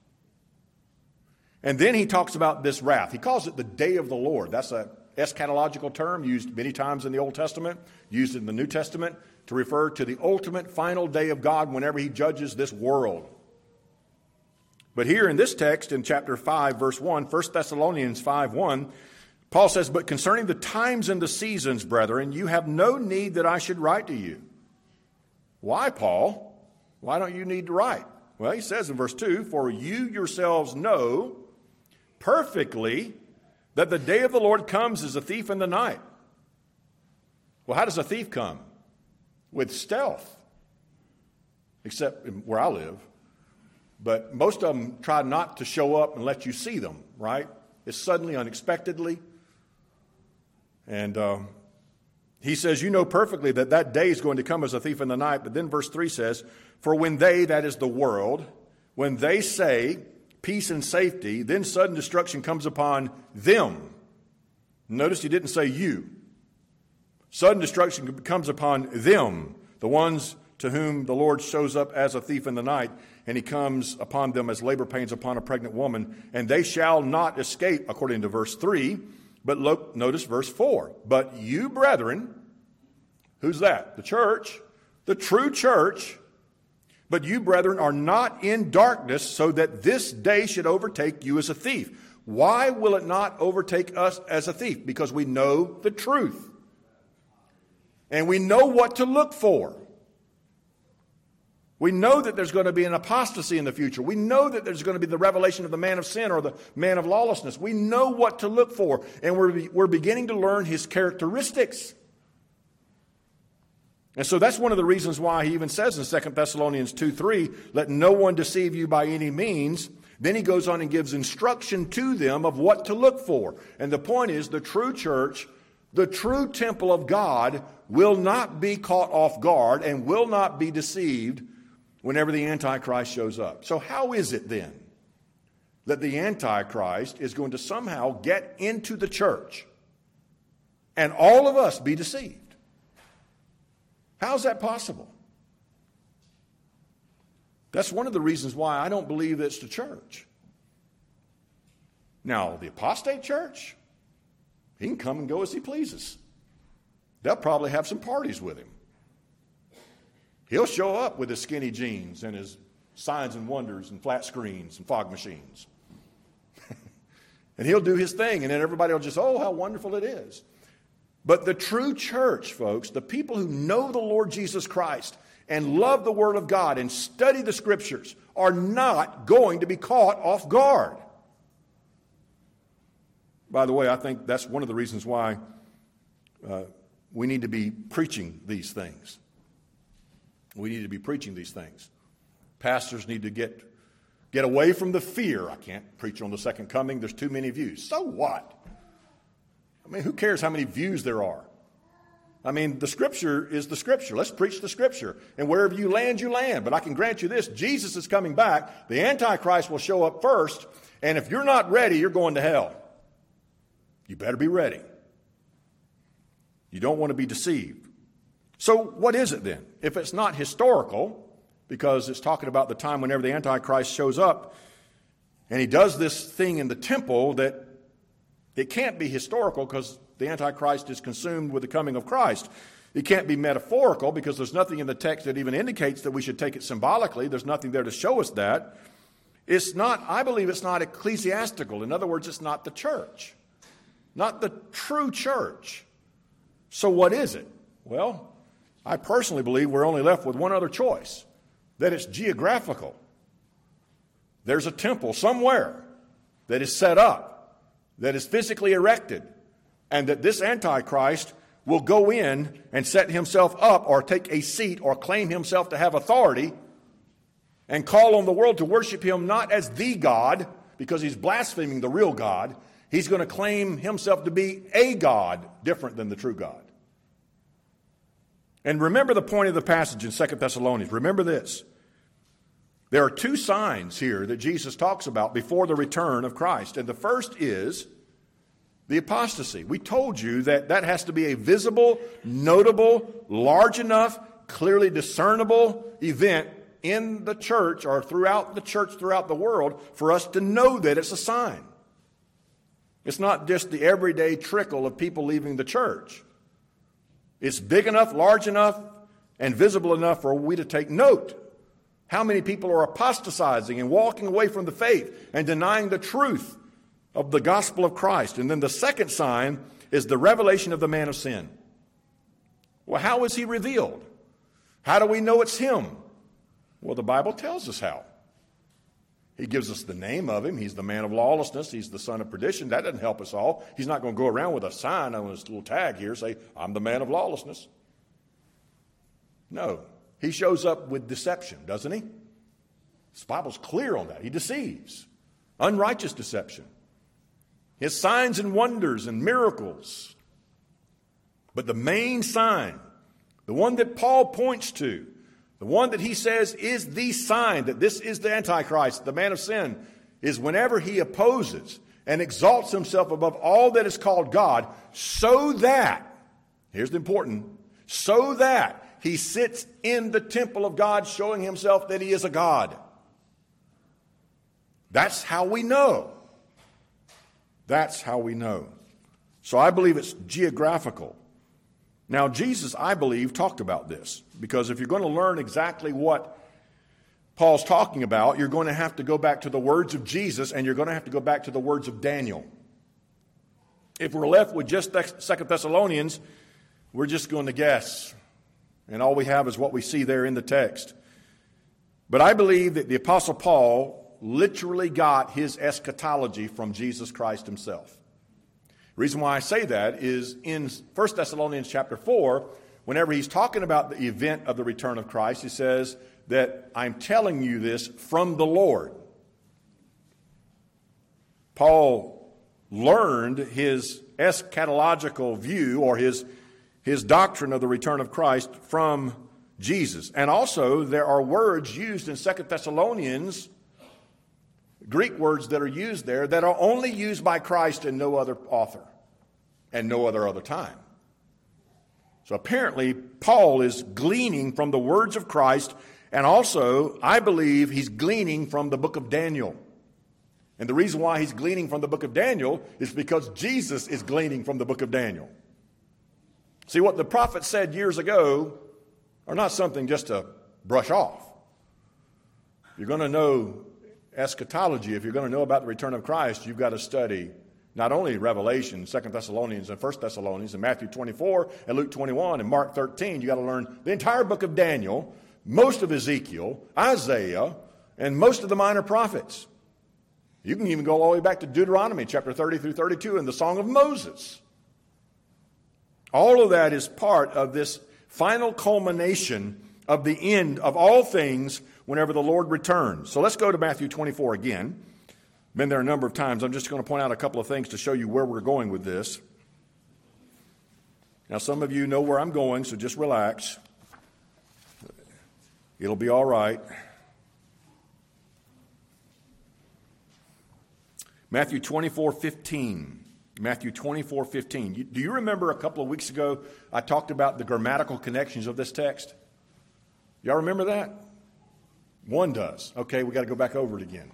And then he talks about this wrath. He calls it the day of the Lord. That's an eschatological term used many times in the Old Testament, used in the New Testament to refer to the ultimate final day of God whenever he judges this world. But here in this text, in chapter 5, verse 1, 1 Thessalonians 5:1, Paul says, but concerning the times and the seasons, brethren, you have no need that I should write to you. Why, Paul? Why don't you need to write? Well, he says in verse 2, for you yourselves know perfectly that the day of the Lord comes as a thief in the night. Well, how does a thief come? With stealth. Except where I live. But most of them try not to show up and let you see them, right? It's suddenly, unexpectedly. And he says, you know perfectly that that day is going to come as a thief in the night. But then verse 3 says, for when they, that is the world, when they say peace and safety, then sudden destruction comes upon them. Notice he didn't say you. Sudden destruction comes upon them, the ones to whom the Lord shows up as a thief in the night, and he comes upon them as labor pains upon a pregnant woman, and they shall not escape, according to verse 3. But look, notice verse 4. But you, brethren, who's that? The church, the true church. But you, brethren, are not in darkness, so that this day should overtake you as a thief. Why will it not overtake us as a thief? Because we know the truth. And we know what to look for. We know that there's going to be an apostasy in the future. We know that there's going to be the revelation of the man of sin or the man of lawlessness. We know what to look for, and we're beginning to learn his characteristics. And so that's one of the reasons why he even says in 2 Thessalonians 2:3, let no one deceive you by any means. Then he goes on and gives instruction to them of what to look for. And the point is, the true church, the true temple of God, will not be caught off guard and will not be deceived whenever the Antichrist shows up. So how is it then that the Antichrist is going to somehow get into the church and all of us be deceived? How is that possible? That's one of the reasons why I don't believe it's the church. Now, the apostate church, he can come and go as he pleases. They'll probably have some parties with him. He'll show up with his skinny jeans and his signs and wonders and flat screens and fog machines. And he'll do his thing, and then everybody will just, oh, how wonderful it is. But the true church, folks, the people who know the Lord Jesus Christ and love the Word of God and study the Scriptures are not going to be caught off guard. By the way, I think that's one of the reasons why we need to be preaching these things. We need to be preaching these things. Pastors need to get away from the fear. I can't preach on the second coming. There's too many views. So what? I mean, who cares how many views there are? I mean, the Scripture is the Scripture. Let's preach the Scripture. And wherever you land, you land. But I can grant you this, Jesus is coming back. The Antichrist will show up first. And if you're not ready, you're going to hell. You better be ready. You don't want to be deceived. So what is it then? If it's not historical, because it's talking about the time whenever the Antichrist shows up, and he does this thing in the temple, that it can't be historical because the Antichrist is consumed with the coming of Christ. It can't be metaphorical because there's nothing in the text that even indicates that we should take it symbolically. There's nothing there to show us that. It's not, I believe it's not ecclesiastical. In other words, it's not the church. Not the true church. So what is it? Well, I personally believe we're only left with one other choice, that it's geographical. There's a temple somewhere that is set up, that is physically erected, and that this Antichrist will go in and set himself up or take a seat or claim himself to have authority and call on the world to worship him not as the God, because he's blaspheming the real God. He's going to claim himself to be a God different than the true God. And remember the point of the passage in 2 Thessalonians. Remember this. There are two signs here that Jesus talks about before the return of Christ. And the first is the apostasy. We told you that that has to be a visible, notable, large enough, clearly discernible event in the church or throughout the church, throughout the world, for us to know that it's a sign. It's not just the everyday trickle of people leaving the church. It's big enough, large enough, and visible enough for we to take note. How many people are apostatizing and walking away from the faith and denying the truth of the gospel of Christ? And then the second sign is the revelation of the man of sin. Well, how is he revealed? How do we know it's him? Well, the Bible tells us how. He gives us the name of him. He's the man of lawlessness. He's the son of perdition. That doesn't help us all. He's not going to go around with a sign on his little tag here, say, I'm the man of lawlessness. No. He shows up with deception, doesn't he? The Bible's clear on that. He deceives. Unrighteous deception. His signs and wonders and miracles. But the main sign, the one that Paul points to, the one that he says is the sign that this is the Antichrist, the man of sin, is whenever he opposes and exalts himself above all that is called God, so that, here's the important, so that he sits in the temple of God showing himself that he is a God. That's how we know. That's how we know. So I believe it's geographical. Now, Jesus, I believe, talked about this, because if you're going to learn exactly what Paul's talking about, you're going to have to go back to the words of Jesus, and you're going to have to go back to the words of Daniel. If we're left with just 2 Thessalonians, we're just going to guess, and all we have is what we see there in the text. But I believe that the Apostle Paul literally got his eschatology from Jesus Christ himself. The reason why I say that is in 1 Thessalonians chapter 4, whenever he's talking about the event of the return of Christ, he says that I'm telling you this from the Lord. Paul learned his eschatological view or his doctrine of the return of Christ from Jesus. And also there are words used in 2 Thessalonians, Greek words that are used there that are only used by Christ and no other author and no other time. So apparently Paul is gleaning from the words of Christ, and also I believe he's gleaning from the book of Daniel. And the reason why he's gleaning from the book of Daniel is because Jesus is gleaning from the book of Daniel. See, what the prophet said years ago are not something just to brush off. You're going to know eschatology. If you're going to know about the return of Christ, you've got to study not only Revelation, 2 Thessalonians and 1 Thessalonians, and Matthew 24 and Luke 21 and Mark 13. You've got to learn the entire book of Daniel, most of Ezekiel, Isaiah, and most of the minor prophets. You can even go all the way back to Deuteronomy chapter 30 through 32 and the Song of Moses. All of that is part of this final culmination of the end of all things whenever the Lord returns. So let's go to Matthew 24 again. Been there a number of times. I'm just going to point out a couple of things to show you where we're going with this. Now, some of you know where I'm going, so just relax. It'll be all right. Matthew 24:15. Matthew 24:15. Do you remember a couple of weeks ago I talked about the grammatical connections of this text? Y'all remember that? One does. Okay, we got to go back over it again.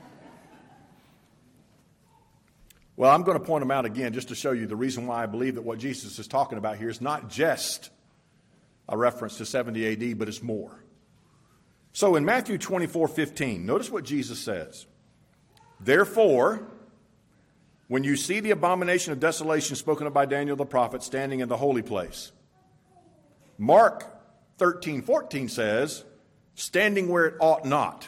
Well, I'm going to point them out again just to show you the reason why I believe that what Jesus is talking about here is not just a reference to 70 AD, but it's more. So in Matthew 24:15, notice what Jesus says. Therefore, when you see the abomination of desolation spoken of by Daniel the prophet standing in the holy place. Mark 13:14 says, standing where it ought not.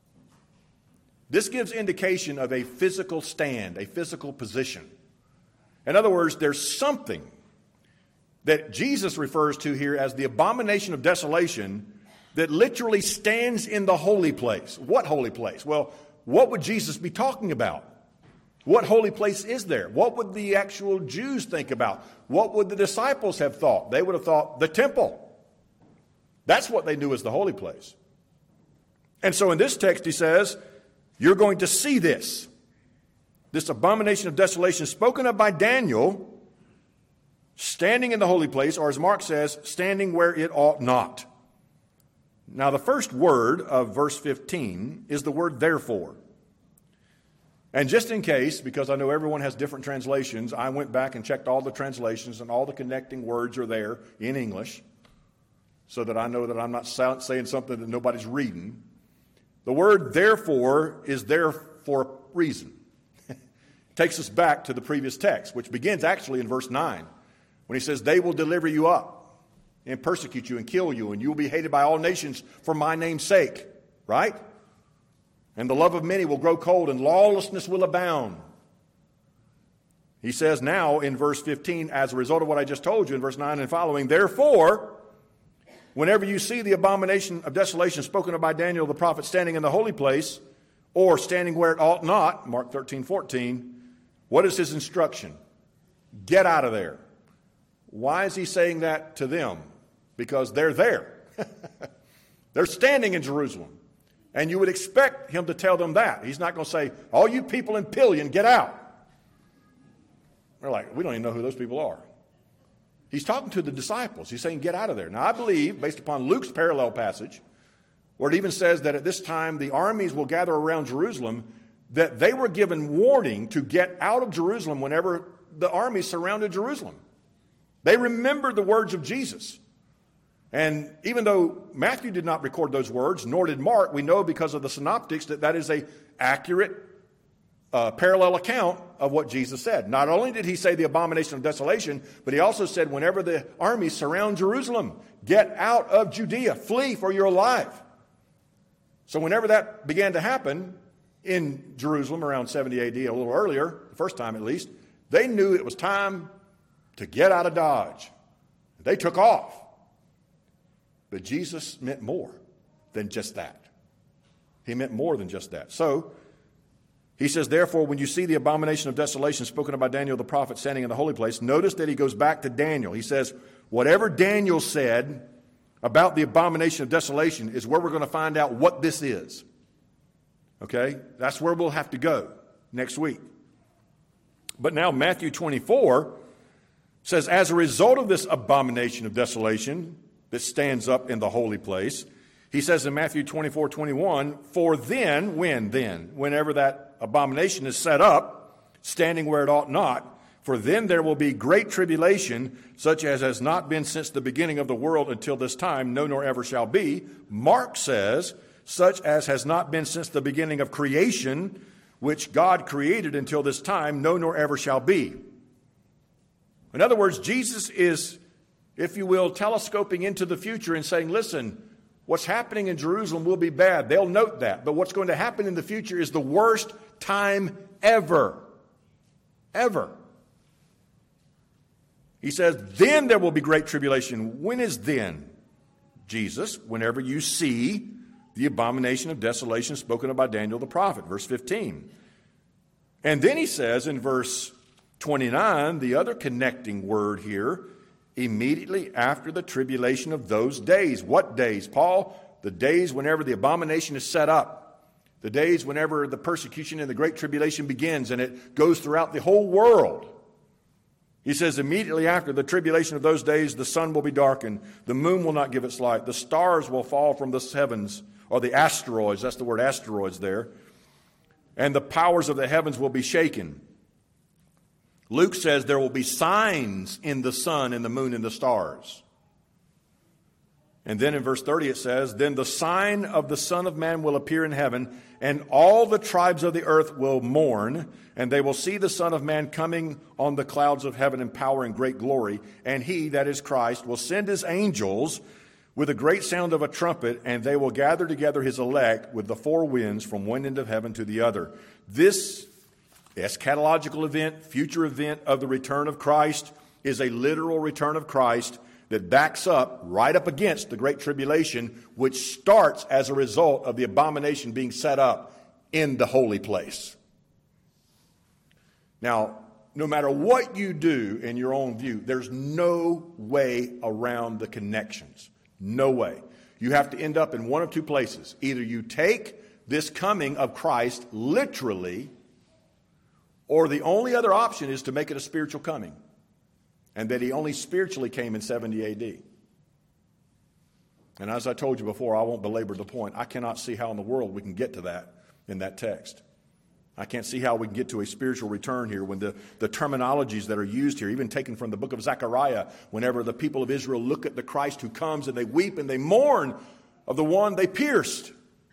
This gives indication of a physical stand, a physical position. In other words, there's something that Jesus refers to here as the abomination of desolation that literally stands in the holy place. What holy place? Well, what would Jesus be talking about? What holy place is there? What would the actual Jews think about? What would the disciples have thought? They would have thought the temple. That's what they knew as the holy place. And so in this text he says, you're going to see this abomination of desolation spoken of by Daniel, standing in the holy place, or as Mark says, standing where it ought not. Now the first word of verse 15 is the word therefore. And just in case, because I know everyone has different translations, I went back and checked all the translations, and all the connecting words are there in English, so that I know that I'm not saying something that nobody's reading. The word therefore is there for a reason. It takes us back to the previous text, which begins actually in verse 9, when he says, they will deliver you up and persecute you and kill you, and you will be hated by all nations for my name's sake. Right? And the love of many will grow cold, and lawlessness will abound. He says now in verse 15, as a result of what I just told you in verse 9 and following, therefore, whenever you see the abomination of desolation spoken of by Daniel the prophet standing in the holy place, or standing where it ought not, Mark 13:14, what is his instruction? Get out of there. Why is he saying that to them? Because they're there. They're standing in Jerusalem. And you would expect him to tell them that. He's not going to say, all you people in Pelion, get out. They're like, we don't even know who those people are. He's talking to the disciples. He's saying, get out of there. Now, I believe, based upon Luke's parallel passage, where it even says that at this time the armies will gather around Jerusalem, that they were given warning to get out of Jerusalem whenever the armies surrounded Jerusalem. They remembered the words of Jesus. And even though Matthew did not record those words, nor did Mark, we know because of the synoptics that that is an accurate parallel account of what Jesus said. Not only did he say the abomination of desolation, but he also said whenever the armies surround Jerusalem, get out of Judea, flee for your life. So whenever that began to happen in Jerusalem around 70 AD, a little earlier, the first time at least, they knew it was time to get out of Dodge. They took off. But Jesus meant more than just that. He meant more than just that. So, he says, therefore, when you see the abomination of desolation spoken of by Daniel the prophet standing in the holy place, notice that he goes back to Daniel. He says, whatever Daniel said about the abomination of desolation is where we're going to find out what this is. Okay? That's where we'll have to go next week. But now Matthew 24 says, as a result of this abomination of desolation that stands up in the holy place, he says in Matthew 24:21, for then, whenever that abomination is set up, standing where it ought not, for then there will be great tribulation, such as has not been since the beginning of the world until this time, no nor ever shall be. Mark says, such as has not been since the beginning of creation, which God created until this time, no nor ever shall be. In other words, Jesus is, if you will, telescoping into the future and saying, listen, what's happening in Jerusalem will be bad. They'll note that. But what's going to happen in the future is the worst time ever. Ever. He says, then there will be great tribulation. When is then? Jesus, whenever you see the abomination of desolation spoken of by Daniel the prophet, verse 15. And then he says in verse 29, the other connecting word here immediately after the tribulation of those days. What days, Paul? The days whenever the abomination is set up. The days whenever the persecution and the great tribulation begins and it goes throughout the whole world. He says, immediately after the tribulation of those days, the sun will be darkened, the moon will not give its light, the stars will fall from the heavens, or the asteroids, that's the word asteroids there, and the powers of the heavens will be shaken. Luke says there will be signs in the sun and the moon and the stars. And then in verse 30 it says, then the sign of the Son of Man will appear in heaven, and all the tribes of the earth will mourn, and they will see the Son of Man coming on the clouds of heaven in power and great glory. And he, that is Christ, will send his angels with a great sound of a trumpet, and they will gather together his elect with the four winds from one end of heaven to the other. This eschatological event, future event of the return of Christ, is a literal return of Christ that backs up right up against the Great Tribulation, which starts as a result of the abomination being set up in the holy place. Now, no matter what you do in your own view, there's no way around the connections. No way. You have to end up in one of two places. Either you take this coming of Christ literally, or the only other option is to make it a spiritual coming, and that he only spiritually came in 70 AD. And as I told you before, I won't belabor the point. I cannot see how in the world we can get to that in that text. I can't see how we can get to a spiritual return here when the terminologies that are used here, even taken from the book of Zechariah, whenever the people of Israel look at the Christ who comes and they weep and they mourn of the one they pierced.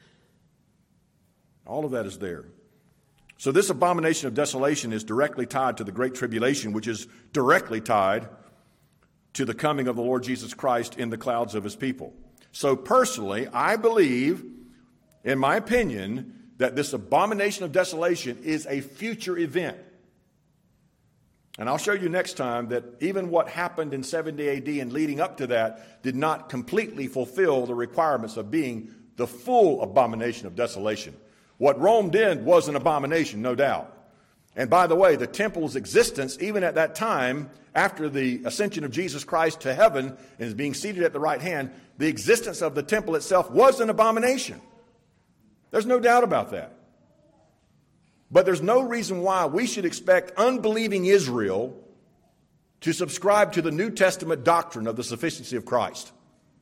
All of that is there. So this abomination of desolation is directly tied to the Great Tribulation, which is directly tied to the coming of the Lord Jesus Christ in the clouds of his people. So personally, I believe, in my opinion, that this abomination of desolation is a future event. And I'll show you next time that even what happened in 70 AD and leading up to that did not completely fulfill the requirements of being the full abomination of desolation. What Rome did was an abomination, no doubt. And by the way, the temple's existence, even at that time, after the ascension of Jesus Christ to heaven and is being seated at the right hand, the existence of the temple itself was an abomination. There's no doubt about that. But there's no reason why we should expect unbelieving Israel to subscribe to the New Testament doctrine of the sufficiency of Christ.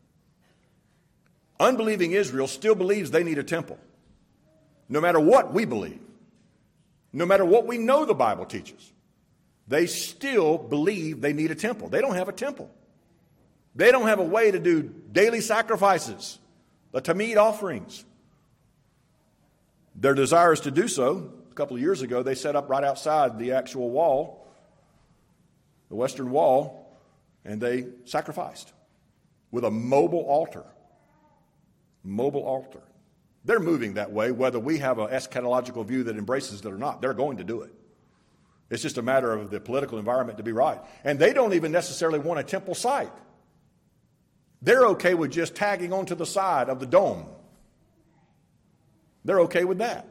Unbelieving Israel still believes they need a temple. No matter what we believe, no matter what we know the Bible teaches, they still believe they need a temple. They don't have a temple. They don't have a way to do daily sacrifices, the Tamid offerings. Their desire is to do so. A couple of years ago, they set up right outside the actual wall, the Western Wall, and they sacrificed with a mobile altar. Mobile altar. They're moving that way, whether we have an eschatological view that embraces it or not. They're going to do it. It's just a matter of the political environment to be right. And they don't even necessarily want a temple site. They're okay with just tagging onto the side of the dome. They're okay with that.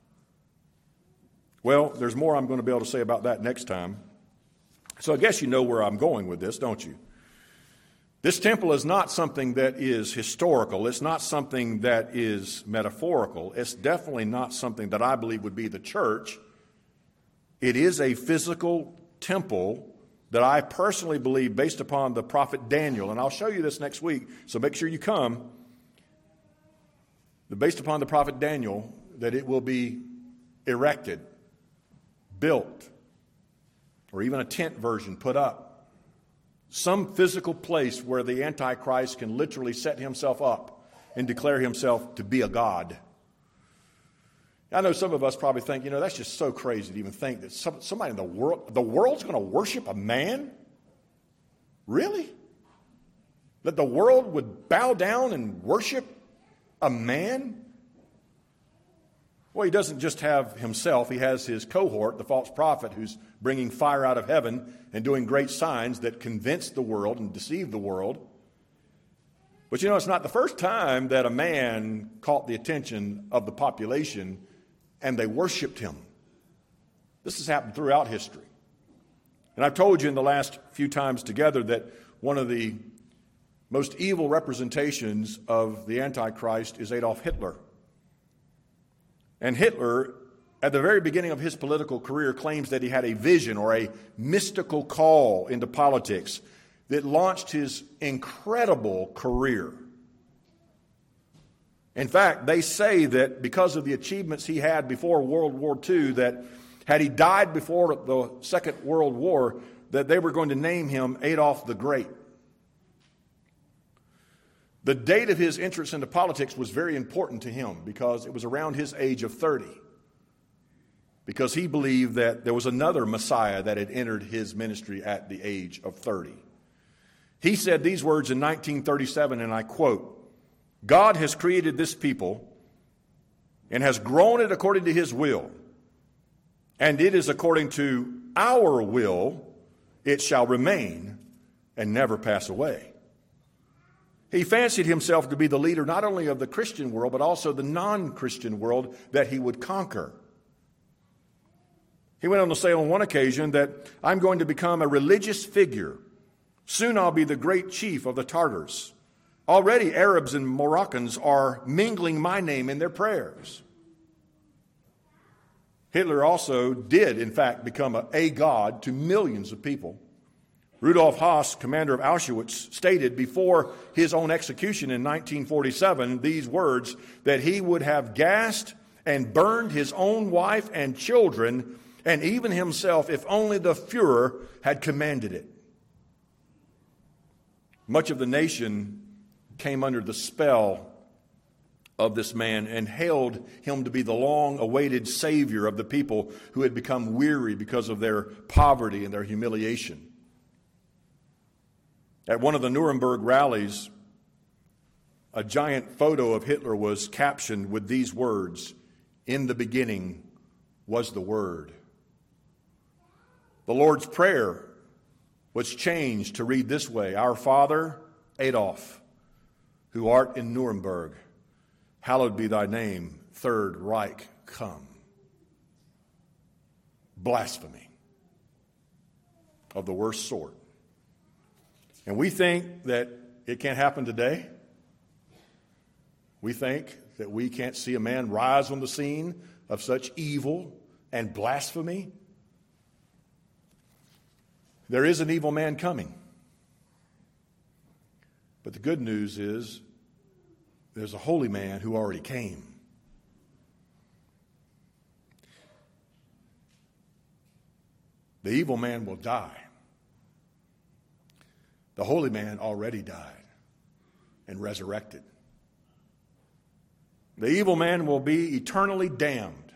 Well, there's more I'm going to be able to say about that next time. So I guess you know where I'm going with this, don't you? This temple is not something that is historical. It's not something that is metaphorical. It's definitely not something that I believe would be the church. It is a physical temple that I personally believe, based upon the prophet Daniel, and I'll show you this next week, so make sure you come, based upon the prophet Daniel, that it will be erected, built, or even a tent version put up. Some physical place where the Antichrist can literally set himself up and declare himself to be a god. I know some of us probably think, that's just so crazy to even think that somebody in the world's going to worship a man? Really? That the world would bow down and worship a man? Well, he doesn't just have himself. He has his cohort, the false prophet, who's bringing fire out of heaven and doing great signs that convince the world and deceive the world. But it's not the first time that a man caught the attention of the population and they worshiped him. This has happened throughout history. And I've told you in the last few times together that one of the most evil representations of the Antichrist is Adolf Hitler. And Hitler, at the very beginning of his political career, claims that he had a vision or a mystical call into politics that launched his incredible career. In fact, they say that because of the achievements he had before World War II, that had he died before the Second World War, that they were going to name him Adolf the Great. The date of his entrance into politics was very important to him because it was around his age of 30. Because he believed that there was another Messiah that had entered his ministry at the age of 30. He said these words in 1937, and I quote, "God has created this people and has grown it according to his will. And it is according to our will it shall remain and never pass away." He fancied himself to be the leader not only of the Christian world, but also the non-Christian world that he would conquer. He went on to say on one occasion that, "I'm going to become a religious figure. Soon I'll be the great chief of the Tartars. Already Arabs and Moroccans are mingling my name in their prayers." Hitler also did, in fact, become a god to millions of people. Rudolf Haas, commander of Auschwitz, stated before his own execution in 1947 these words, that he would have gassed and burned his own wife and children and even himself if only the Fuhrer had commanded it. Much of the nation came under the spell of this man and hailed him to be the long-awaited savior of the people who had become weary because of their poverty and their humiliation. At one of the Nuremberg rallies, a giant photo of Hitler was captioned with these words, "In the beginning was the Word." The Lord's Prayer was changed to read this way, "Our Father, Adolf, who art in Nuremberg, hallowed be thy name, Third Reich come." Blasphemy of the worst sort. And we think that it can't happen today. We think that we can't see a man rise on the scene of such evil and blasphemy. There is an evil man coming. But the good news is there's a holy man who already came. The evil man will die. The holy man already died and resurrected. The evil man will be eternally damned.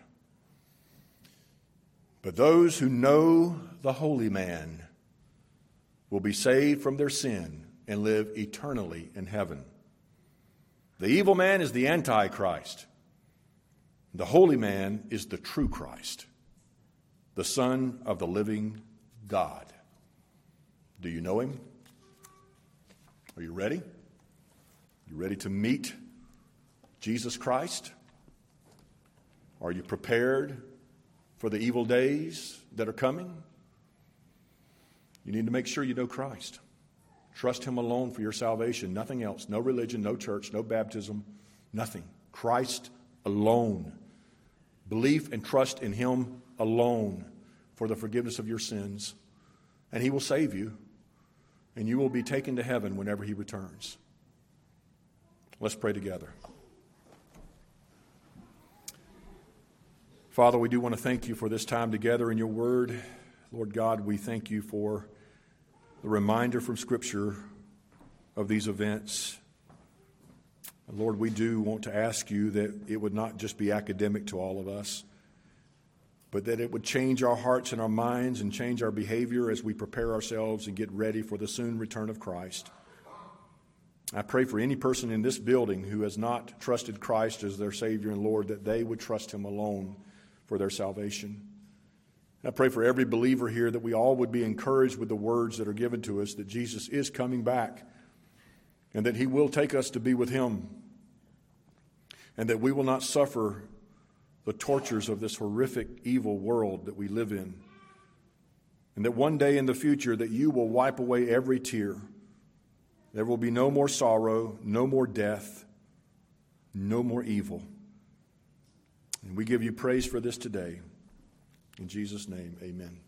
But those who know the holy man will be saved from their sin and live eternally in heaven. The evil man is the Antichrist. The holy man is the true Christ, the Son of the living God. Do you know him? Are you ready? You ready to meet Jesus Christ? Are you prepared for the evil days that are coming? You need to make sure you know Christ. Trust him alone for your salvation, nothing else. No religion, no church, no baptism, nothing. Christ alone. Belief and trust in him alone for the forgiveness of your sins. And he will save you. And you will be taken to heaven whenever he returns. Let's pray together. Father, we do want to thank you for this time together in your word. Lord God, we thank you for the reminder from Scripture of these events. And Lord, we do want to ask you that it would not just be academic to all of us, but that it would change our hearts and our minds and change our behavior as we prepare ourselves and get ready for the soon return of Christ. I pray for any person in this building who has not trusted Christ as their Savior and Lord, that they would trust him alone for their salvation. I pray for every believer here that we all would be encouraged with the words that are given to us, that Jesus is coming back and that he will take us to be with him, and that we will not suffer the tortures of this horrific, evil world that we live in. And that one day in the future that you will wipe away every tear There will be no more sorrow, no more death, no more evil. And we give you praise for this today. In Jesus' name, amen.